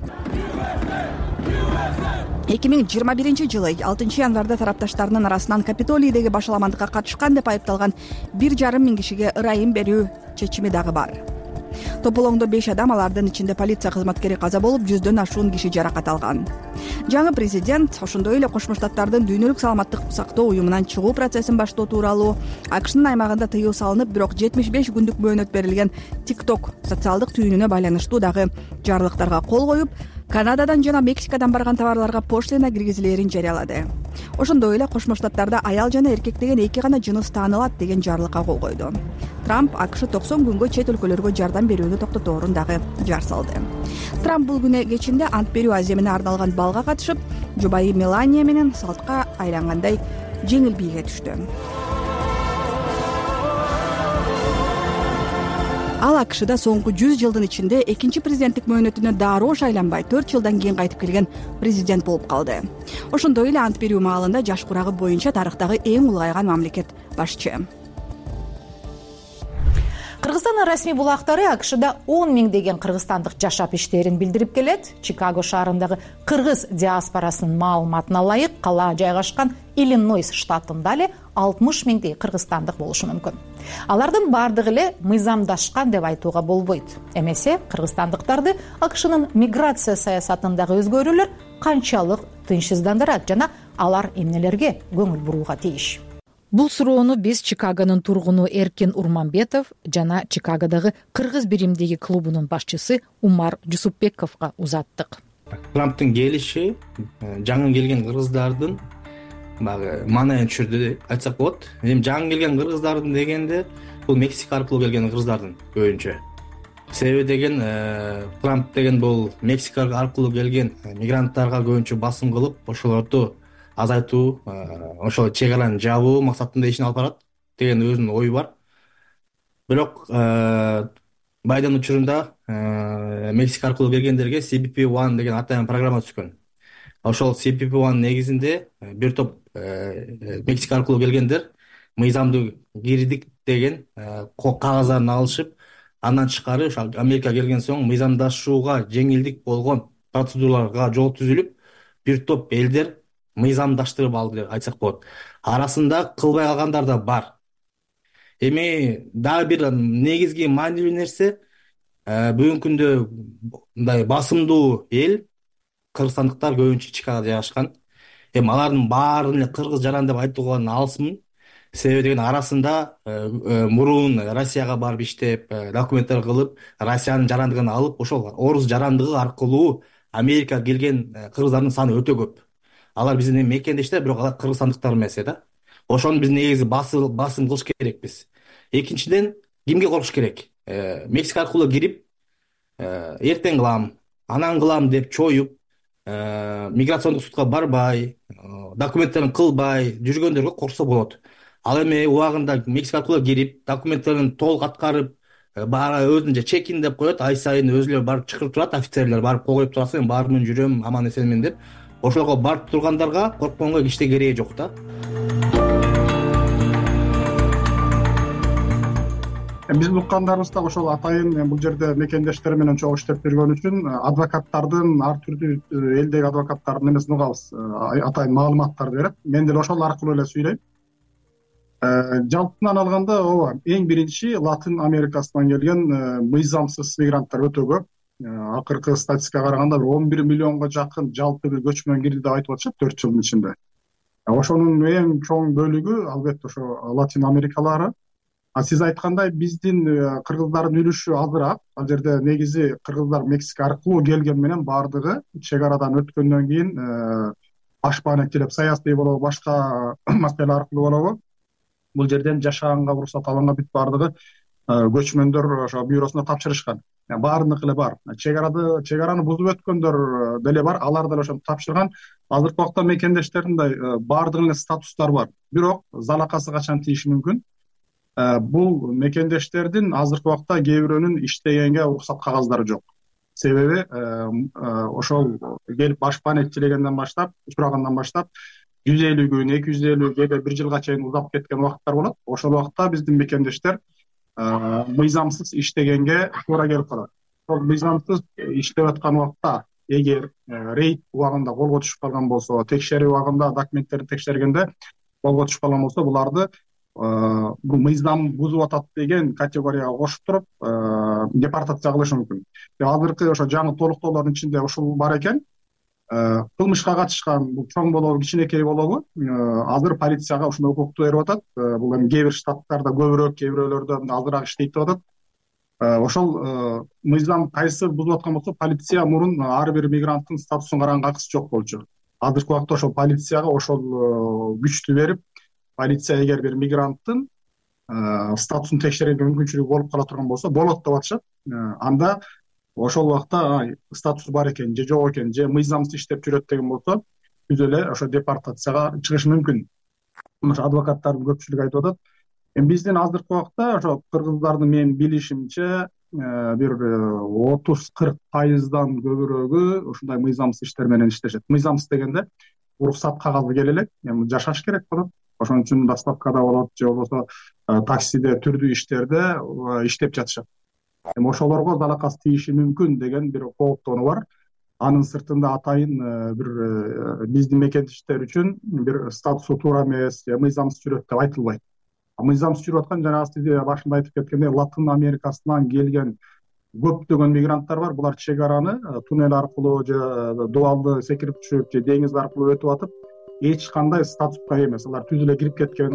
2021-жылы 6 январда тарапташтарынын арасынан Капитолийдеги башаламандыкка катышкан деп айыпталган 1,5 миң кишиге ырайым берүү чечими дагы бар. тополоңдо 5 адам, алардын ичинде полиция кызматкери каза болуп, 100дөн ашуун киши жаракат алган. Жаңы президент ошондой эле Кошмо Штаттардын дүйнөлүк саламаттык сактоо уюмунан чыгуу процессин баштоо тууралуу, АКШнын аймагында тыюу салынып, бирок 75 күндүк мөөнөт берилген TikTok социалдык түйүнүнө байланыштуу дагы жарлыктарга кол коюп, Канададан жана Мексикадан барган товарларга пошлина киргизилээрин жарыялады. Ошондой эле Кошмо Штаттарда аял жана эркек деген эки гана жыныс таанылат деген жарлыкка кол койду. Трамп АКШ 90 күнгө чет өлкөлөргө жардам берүүнү токтоторун дагы жар салды. Трамп бул күнү кечинде ант берүү аземине арналган балга катышып, жубайы Мелания менен салтка айлангандай жеңил бийге түштү. Ал АКШда соңку 100 жылдын ичинде экинчи президенттик мөөнөтүнө дароо шайланбай 4 жылдан кийин кайтып келген президент болуп калды. Ошондой эле ант берүү маалында жаш курагы боюнча тарыхтагы эң улгайган мамлекет башчы. Кыргызстандын расмий булактары АКШда 10 миңдеген кыргызстандык жашап иштерин билдирип келет. Чикаго шаарындагы кыргыз диаспорасынын маалыматына ылайык, кала жайгашкан Иллинойс штатында эле 60 миңдей кыргызстандык болушу мүмкүн. Алардын бардыгы эле мыйзамдашкан деп айтууга болбойт. Эмесе кыргызстандыктарды АКШнын миграция саясатындагы өзгөрүүлөр канчалык тынчсыздандырат жана алар эмнелерге көңүл бурууга тийиш? Бул суроону биз Чикагонун тургуну Эркин Урманбетов жана Чикагодагы кыргыз биримдиги клубунун башчысы Умар Жусупбековго узаттык. Трамптын келиши жаңы келген кыргыздардын маанайын түшүрдү деп айтсак болот. Эми жаңы келген кыргыздардын дегенде бул Мексика аркылуу келген кыргыздардын көбүнчө. Себеби деген Трамп деген бул Мексика аркылуу келген мигранттарга көбүнчө басым кылып, ошолорду азайтуу, ошол чек араны жабуу максатында ишин алып барат деген өзүнүн ою бар. Бирок Байден учурунда Мексика аркылуу келгендерге CBP-1 деген атайын программа түшкөн. Ошол CBP-1 негизинде бир топ Мексика аркылуу келгендер мыйзамдуу кирдик деген кагаздарын алышып, андан тышкары ошо Америкага келген соң мыйзамдашууга жеңилдик болгон процедураларга жол түзүлүп, бир топ элдер мыйзамдаштырып алды деп айтсак болот. Арасында кылбай калгандар да бар. Эми дагы бир негизги маанилүү нерсе, бүгүнкү күндө мындай басымдуу эл кыргызстандыктар көбүнчө Чикагода жайгашкан. Эми алардын баарын эле кыргыз жаран деп айтууга алысмын. Себеби деген арасында мурун Россияга барып иштеп, документтер кылып, Россиянын жарандыгын алып, ошол орус жарандыгы аркылуу Америкага келген кыргыздардын саны өтө көп. Алар биздин мекендештер, бирок алар кыргызстандыктар эмес да. Ошону биз негизи басым кылыш керекпиз. Экинчиден, кимге коркуш керек? Мексика аркылуу кирип, эртең кылам, анан кылам деп чоюп, миграциондук судка барбай, документтерин кылбай жүргөндөргө корксо болот. Ал эми убагында Мексика аркылуу кирип, документтерин толук аткарып, өзүнчө чекин деп коет, ай сайын өзүлөр барып чакырып турат, офицерлер барып кол коюп турасың, бармын, жүрөм, аман эсенмин деп. Ошолго барып тургандарга коркконго кичте кереги жок да. Биздин уккандарыбызда ошол атайын бул жерде мекендештер менен чогуу иштеп жүргөн үчүн адвокаттардын ар түрдүү элдеги адвокаттардын эмесин угабыз, атайын маалыматтарды берет. Мен деле ошол аркылуу эле сүйлөйм. Жалпынан алганда, ооба, эң биринчи Латын Америкасынан келген мыйзамсыз мигранттар өтө көп. Акыркы статистикага караганда 11 миллионго жакын жалпы бир көчмөн кирди деп айтып атышат 4 жылдын ичинде. Ошонун эң чоң бөлүгү албетте ошо Латин Америкалары. Сиз айткандай, биздин кыргыздардын үлүшү азыраак. Ал жерде негизи кыргыздар Мексика аркылуу келген менен бардыгы чек арадан өткөндөн кийин башпааны келип саясий болобу, башка маселе аркылуу болобу, бул жерден жашаганга уруксат алганга бүт бардыгы көчмөндөр ошо бюросуна тапшырышкан. Баарыныкы эле бар. Чек араны бузуп өткөндөр деле бар, алар деле ошону тапшырган. Азыркы убакта мекендештердин баардыгынын статустары бар. Бирок залакасы качан тийиши мүмкүн? Бул мекендештердин азыркы убакта кээ бирөөнүн иштегенге уруксат кагаздары жок. Себеби ошол келип башпааны тилегенден баштап, сурагандан баштап 150 күн, 250, кээде 1 жылга чейин узап кеткен убакыттар болот. Ошол убакта биздин мекендештер мыйзамсыз иштегенге туура келип калат. Ошол мыйзамсыз иштеп аткан убакта эгер рейд убагында колго түшүп калган болсо, текшерүү убагында документтерин текшергенде колго түшүп калган болсо, буларды бул мыйзам бузуп атат деген категорияга кошуп туруп депортация кылышы мүмкүн. Азыркы ошо жаңы толуктоолордун ичинде ушул бар экен. Кылмышка катышкан бул чоң болобу, кичинекей болобу, азыр полицияга ушундай укукту берип атат. Бул эми кээ бир штаттарда көбүрөөк, кээ бирөөлөрдө азыраак иштейт деп атат. Ошол мыйзам кайсы бузуп аткан болсо, полиция мурун ар бир мигранттын статусун караганга акысы жок болчу. Азыркы убакта ошол полицияга ошол күчтү берип, полиция эгер бир мигранттын статусун текшерүүгө мүмкүнчүлүгү болуп кала турган болсо, болот деп атышат. Анда ошол убакта статусу бар экен же жок экен, же мыйзамсыз иштеп жүрөт деген болсо, түз эле ошо депортацияга чыгышы мүмкүн. Ошо адвокаттардын көпчүлүгү айтып атат. Биздин азыркы убакта ошо кыргыздардын менин билишимче бир 30-40% көбүрөөгү ушундай мыйзамсыз иштер менен иштешет. Мыйзамсыз дегенде уруксат кагазы келе элек, эми жашаш керек болот. Ошон үчүн доставкада болот же болбосо таксиде, түрдүү иштерде иштеп жатышат. Эми ошолорго залакасы тийиши мүмкүн деген бир кооптонуу бар. Анын сыртында атайын бир биздин мекендештер үчүн бир статусу туура эмес, мыйзамсыз жүрөт деп айтылбайт. Мыйзамсыз жүрүп аткан, жанагы сиз башында айтып кеткендей, Латын Америкасынан келген көптөгөн мигранттар бар. Булар чек араны туннель аркылуу же дубалды секирип түшүп же деңиз аркылуу өтүп атып, эч кандай статуска эмес, алар түз эле кирип кеткен.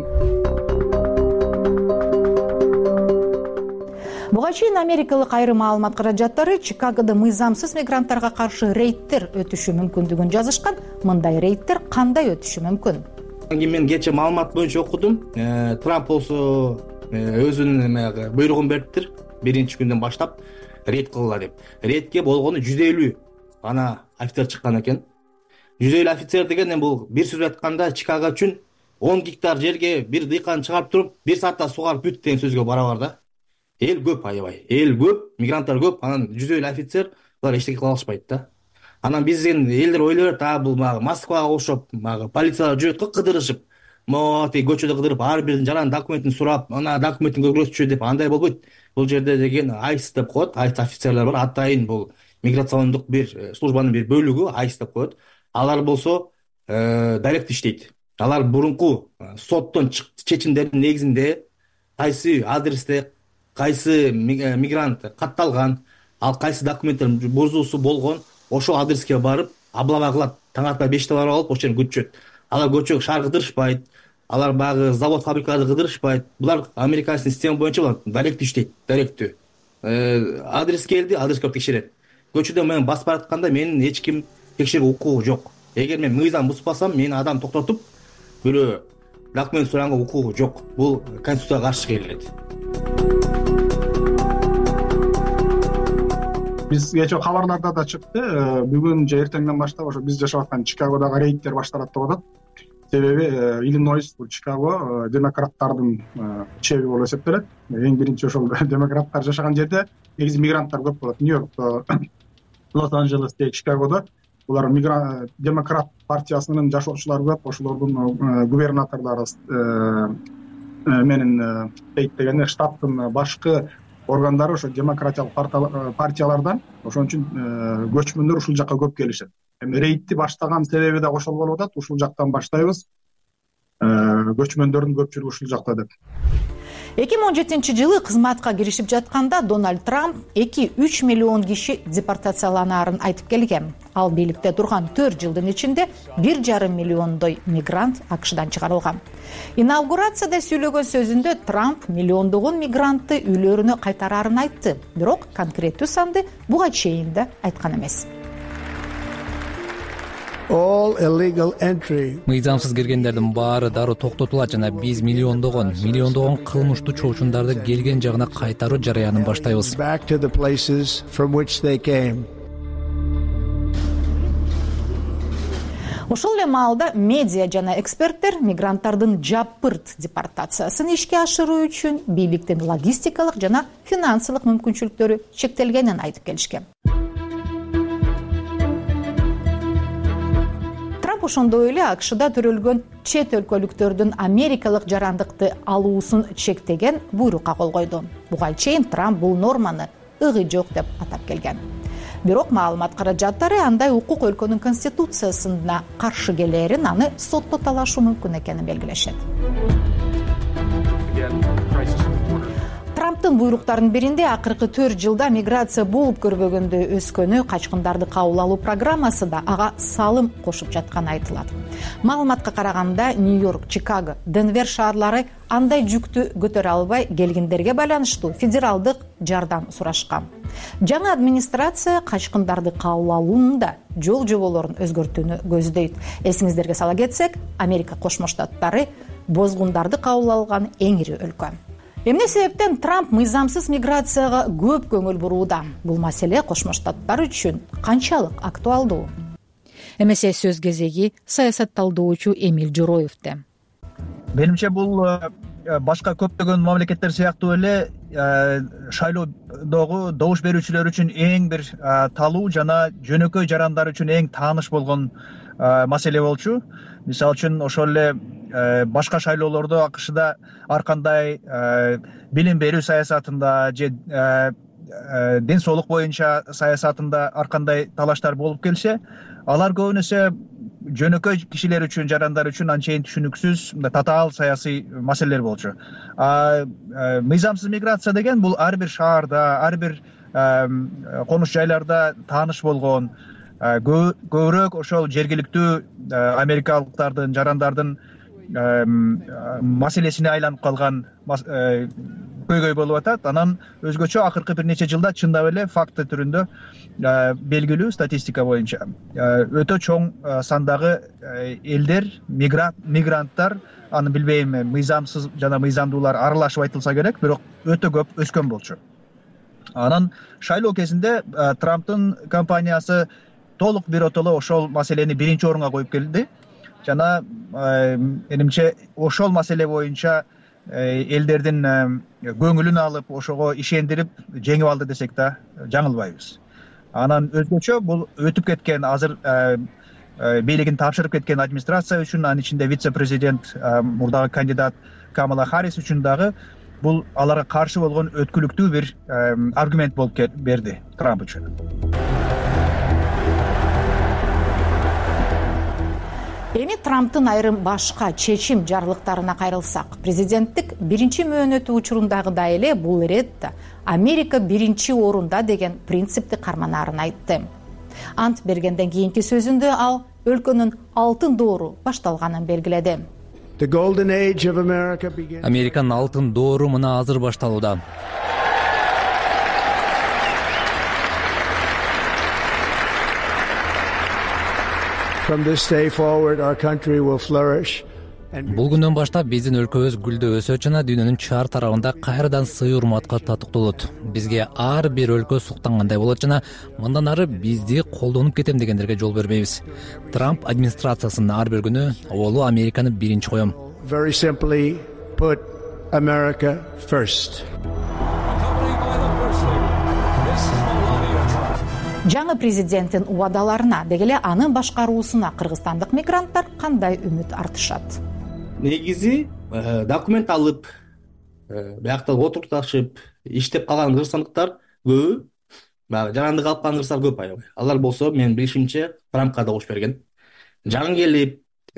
Буга чейин америкалык айрым маалымат каражаттары Чикагода мыйзамсыз мигранттарга каршы рейдтер өтүшү мүмкүндүгүн жазышкан. Мындай рейдтер кандай өтүшү мүмкүн? Мен кече маалымат боюнча окудум. Трамп болсо өзүнүн буйругун бериптир. Биринчи күндөн баштап рейд кылгыла деп. Рейдке болгону 150 ана офицер чыккан экен. 150 офицер деген бул бир сөз айтканда Чикаго үчүн 10 гектар жерге бир дыйкан чыгарып туруп, 1 саатта сугарып бүт деген сөзгө барабар да. Эл көп, аябай. Эл көп, мигранттар көп, анан 150 офицер булар эчтеке кыла алышпайт да. Анан биздин элдер ойлойт, бул Москвага окшоп, полициялар жүрөт го кыдырышып, көчөдө кыдырып, ар биринин жаран документин сурап, ана документин көргөзчү деп, андай болбойт. Бул жерде деген айс деп коет, айс офицерлер бар, атайын бул миграциондук бир службанын бир бөлүгү айс деп коет. Алар болсо директ иштейт. Алар мурунку соттон чечимдердин негизинде кайсы адресте кайсы мигрант катталган, ал кайсы документтер бузуусу болгон, ошол адреске барып облава кылат. Таң ата 5-те барып алып, ошол жерге күтүшөт. Алар көчө шаар кыдырышпайт, алар багы завод, фабрикаларды кыдырышпайт. Булар американский система боюнча директ иштейт, директтүү. Адрес келди, адреске текшерет. Көчөдө мен басып баратканда менин эч ким текшерүү укугу жок. Эгер мен мыйзам бузбасам, мени адам токтотуп, бирөө документ суранга укугу жок. Бул конституцияга каршы келет. Биз кечээ кабарларда да чыкты. Бүгүн же эртеңден баштап ошо биз жашап аткан Чикагодагы рейдтер башталат деп атат. Себеби Иллинойс, бул Чикаго демократтардын чеби болуп эсептелет. Эң биринчи ошол демократтар жашаган жерде негизи мигранттар көп болот. Нью-Йоркто, Лос-Анджелесте, Чикагодо булар демократ партиясынын жашоочулары көп. Ошолордун губернаторлору менен дейт дегенде штаттын башкы органдары ошо демократиялык партиялардан. Ошон үчүн көчмөндөр ушул жакка көп келишет. Эми рейдти баштаган себеби да ошол болуп атат. Ушул жактан баштайбыз. Көчмөндөрдүн көпчүлүгү ушул жакта деп. 2017-жылы кызматка киришип жатканда Дональд Трамп 2-3 миллион киши депортацияланаарын айтып келген. Ал бийликте турган 4 жылдын ичинде 1,5 миллиондой мигрант АКШдан чыгарылган. Инаугурацияда сүйлөгөн сөзүндө Трамп миллиондогон мигрантты үйлөрүнө кайтарарын айтты. Бирок конкреттүү санды буга чейин да айткан эмес. Мыйзамсыз киргендердин баары дароо токтотулат жана биз миллиондогон кылмыштуу чоочундарды келген жагына кайтаруу жарыянын баштайбыз. Ошол эле маалда медиа жана эксперттер мигранттардын жапырт депортациясын ишке ашыруу үчүн бийликтин логистикалык жана финансылык мүмкүнчүлүктөрү чектелгенин айтып келишкен. Трамп ошондой эле АКШда төрөлгөн чет өлкөлүктөрдүн америкалык жарандыкты алуусун чектеген буйрукка кол койду. Буга чейин Трамп бул норманы ыгы жок деп атап келген. Бирок маалымат каражаттары андай укук өлкөнүн конституциясына каршы келерин, аны сотто талашуу мүмкүн экенин белгилешет. Трамптын буйруктарынын биринде акыркы 4 жылда миграция болуп көрбөгөндө өскөнү, качкындарды кабыл алуу программасы да ага салым кошуп жатканы айтылат. Маалыматка караганда Нью-Йорк, Чикаго, Денвер шаарлары андай жүктү көтөрө албай келгендерге байланыштуу федералдык жардам сурашкан. Жаңы администрация качкындарды кабыл алуунун да жол жоболорун өзгөртүүнү көздөйт. Эсиңиздерге сала кетсек, Америка Кошмо Штаттары бозгундарды кабыл алган эң ири өлкө. Эмне себептен Трамп мыйзамсыз миграцияга көп көңүл бурууда? Бул маселе Кошмо Штаттар үчүн канчалык актуалдуу? Эмесе сөз кезеги саясатталдоочу Эмиль Жороевде. Менимче бул башка көптөгөн мамлекеттер сыяктуу эле шайлоодогу добуш берүүчүлөр үчүн эң бир талуу жана жөнөкөй жарандар үчүн эң тааныш болгон маселе болчу. Мисалы үчүн ошол эле башка шайлоолордо АКШда ар кандай билим берүү саясатында же ден соолук боюнча саясатында ар кандай талаштар болуп келсе, алар көбүнесе жөнөкөй кишилер үчүн, жарандар үчүн анчейин түшүнүксүз, татаал саясий маселелер болчу. Мыйзамсыз миграция деген бул ар бир шаарда, ар бир конуш жайларда тааныш болгон, көбүрөөк ошол жергиликтүү америкалыктардын, жарандардын маселесине айланып калган көйгөй болуп атат. Анан өзгөчө акыркы бир нече жылда чындап эле факты түрүндө белгилүү статистика боюнча өтө чоң сандагы элдер, мигранттар, аны билбейм, мыйзамсыз жана мыйзамдуулар аралашып айтылса керек, бирок өтө көп өскөн болчу. Анан шайлоо кезинде Трамптын компаниясы толук биротоло ошол маселени биринчи орунга коюп келди. Жана менимче ошол маселе боюнча элдердин көңүлүн алып, ошого ишендирип жеңип алды десек да жаңылбайбыз. Анан өзгөчө бул өтүп кеткен, азыр бийлигин тапшырып кеткен администрация үчүн, анын ичинде вице-президент, мурдагы кандидат Камала Харрис үчүн дагы бул аларга каршы болгон өткүлүктүү бир аргумент болуп берди Трамп үчүн. Эми Трамптын айрым башка чечим жарлыктарына кайрылсак, президенттик биринчи мөөнөтү учурундагыдай эле бул иретте Америка биринчи орунда деген принципти карманаарын айтты. Ант бергенден кийинки сөзүндө ал өлкөнүн алтын доору башталганын белгиледи. Американын алтын доору мына азыр башталууда. Бул күндөн баштап биздин өлкөбүз гүлдөп өсөт жана дүйнөнүн чаар тарабында кайрадан сый урматка татыктуулот. Бизге ар бир өлкө суктангандай болот жана мындан ары бизди колдонуп кетем дегендерге жол бербейбиз. Трамп администрациясынын ар бир күнү оболу Американы биринчи коем. Very simply put America first. Жаңы президенттин убадаларына, дегеле анын башкаруусуна кыргызстандык мигранттар кандай үмүт артышат? Негизи документ алып, биякта отурташып, иштеп калган кыргызстандыктар көбү, жарандык алып калган кыргыздар көп аябай. Алар болсо, менин билишимче, Трампка добуш берген. Жаңы келип,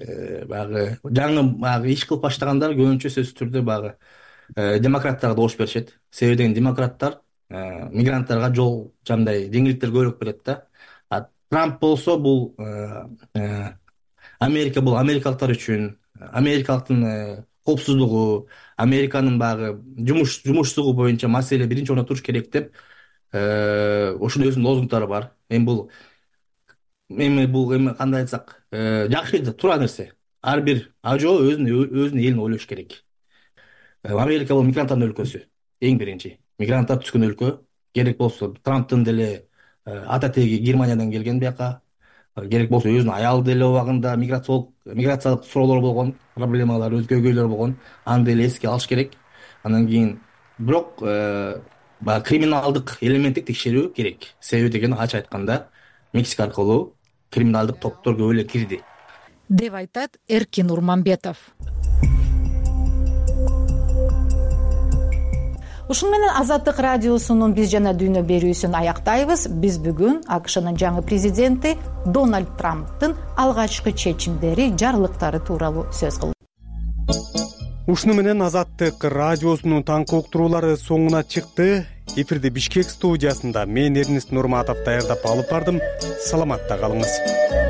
жаңы иш кылып баштагандар көбүнчө сөзсүз түрдө демократтарга добуш беришет. Себеби деген демократтар мигранттарга жол жандай жеңилдиктер көбүрөөк берет да. Трамп болсо бул Америка бул америкалыктар үчүн, америкалыктын коопсуздугу, Американын жумушчулугу боюнча маселе биринчи орунда туруш керек деп ошондой өзүнүн лозунгдары бар. Эми бул кандай айтсак, жакшы туура нерсе. Ар бир ажоо өзүнүн элин ойлош керек. Америка бул мигранттардын өлкөсү. Эң биринчи мигранттар түшкөн өлкө. Керек болсо Трамптын деле ата теги Германиядан келген бияка. Керек болсо өзүнүн аялы деле убагында миграциялык суроолор болгон, проблемалар, көйгөйлөр болгон. Аны деле эске алыш керек. Андан кийин бирок криминалдык элементтик текшерүү керек. Себеби деген ачык айтканда Мексика аркылуу криминалдык топтор көп эле кирди деп айтат Эркин Урманбетов. Ушун менен Азаттык радиосунун Биз жана дүйнө берүүсүн аяктайбыз. Биз бүгүн АКШнын жаңы президенти Дональд Трамптын алгачкы чечимдери, жарлыктары тууралуу сөз кылдык. ушуну менен Азаттык радиосунун таңкы уктуруулары соңуна чыкты. Эфирди Бишкек студиясында мен Эрнест Нурматов даярдап алып бардым. Саламатта калыңыз.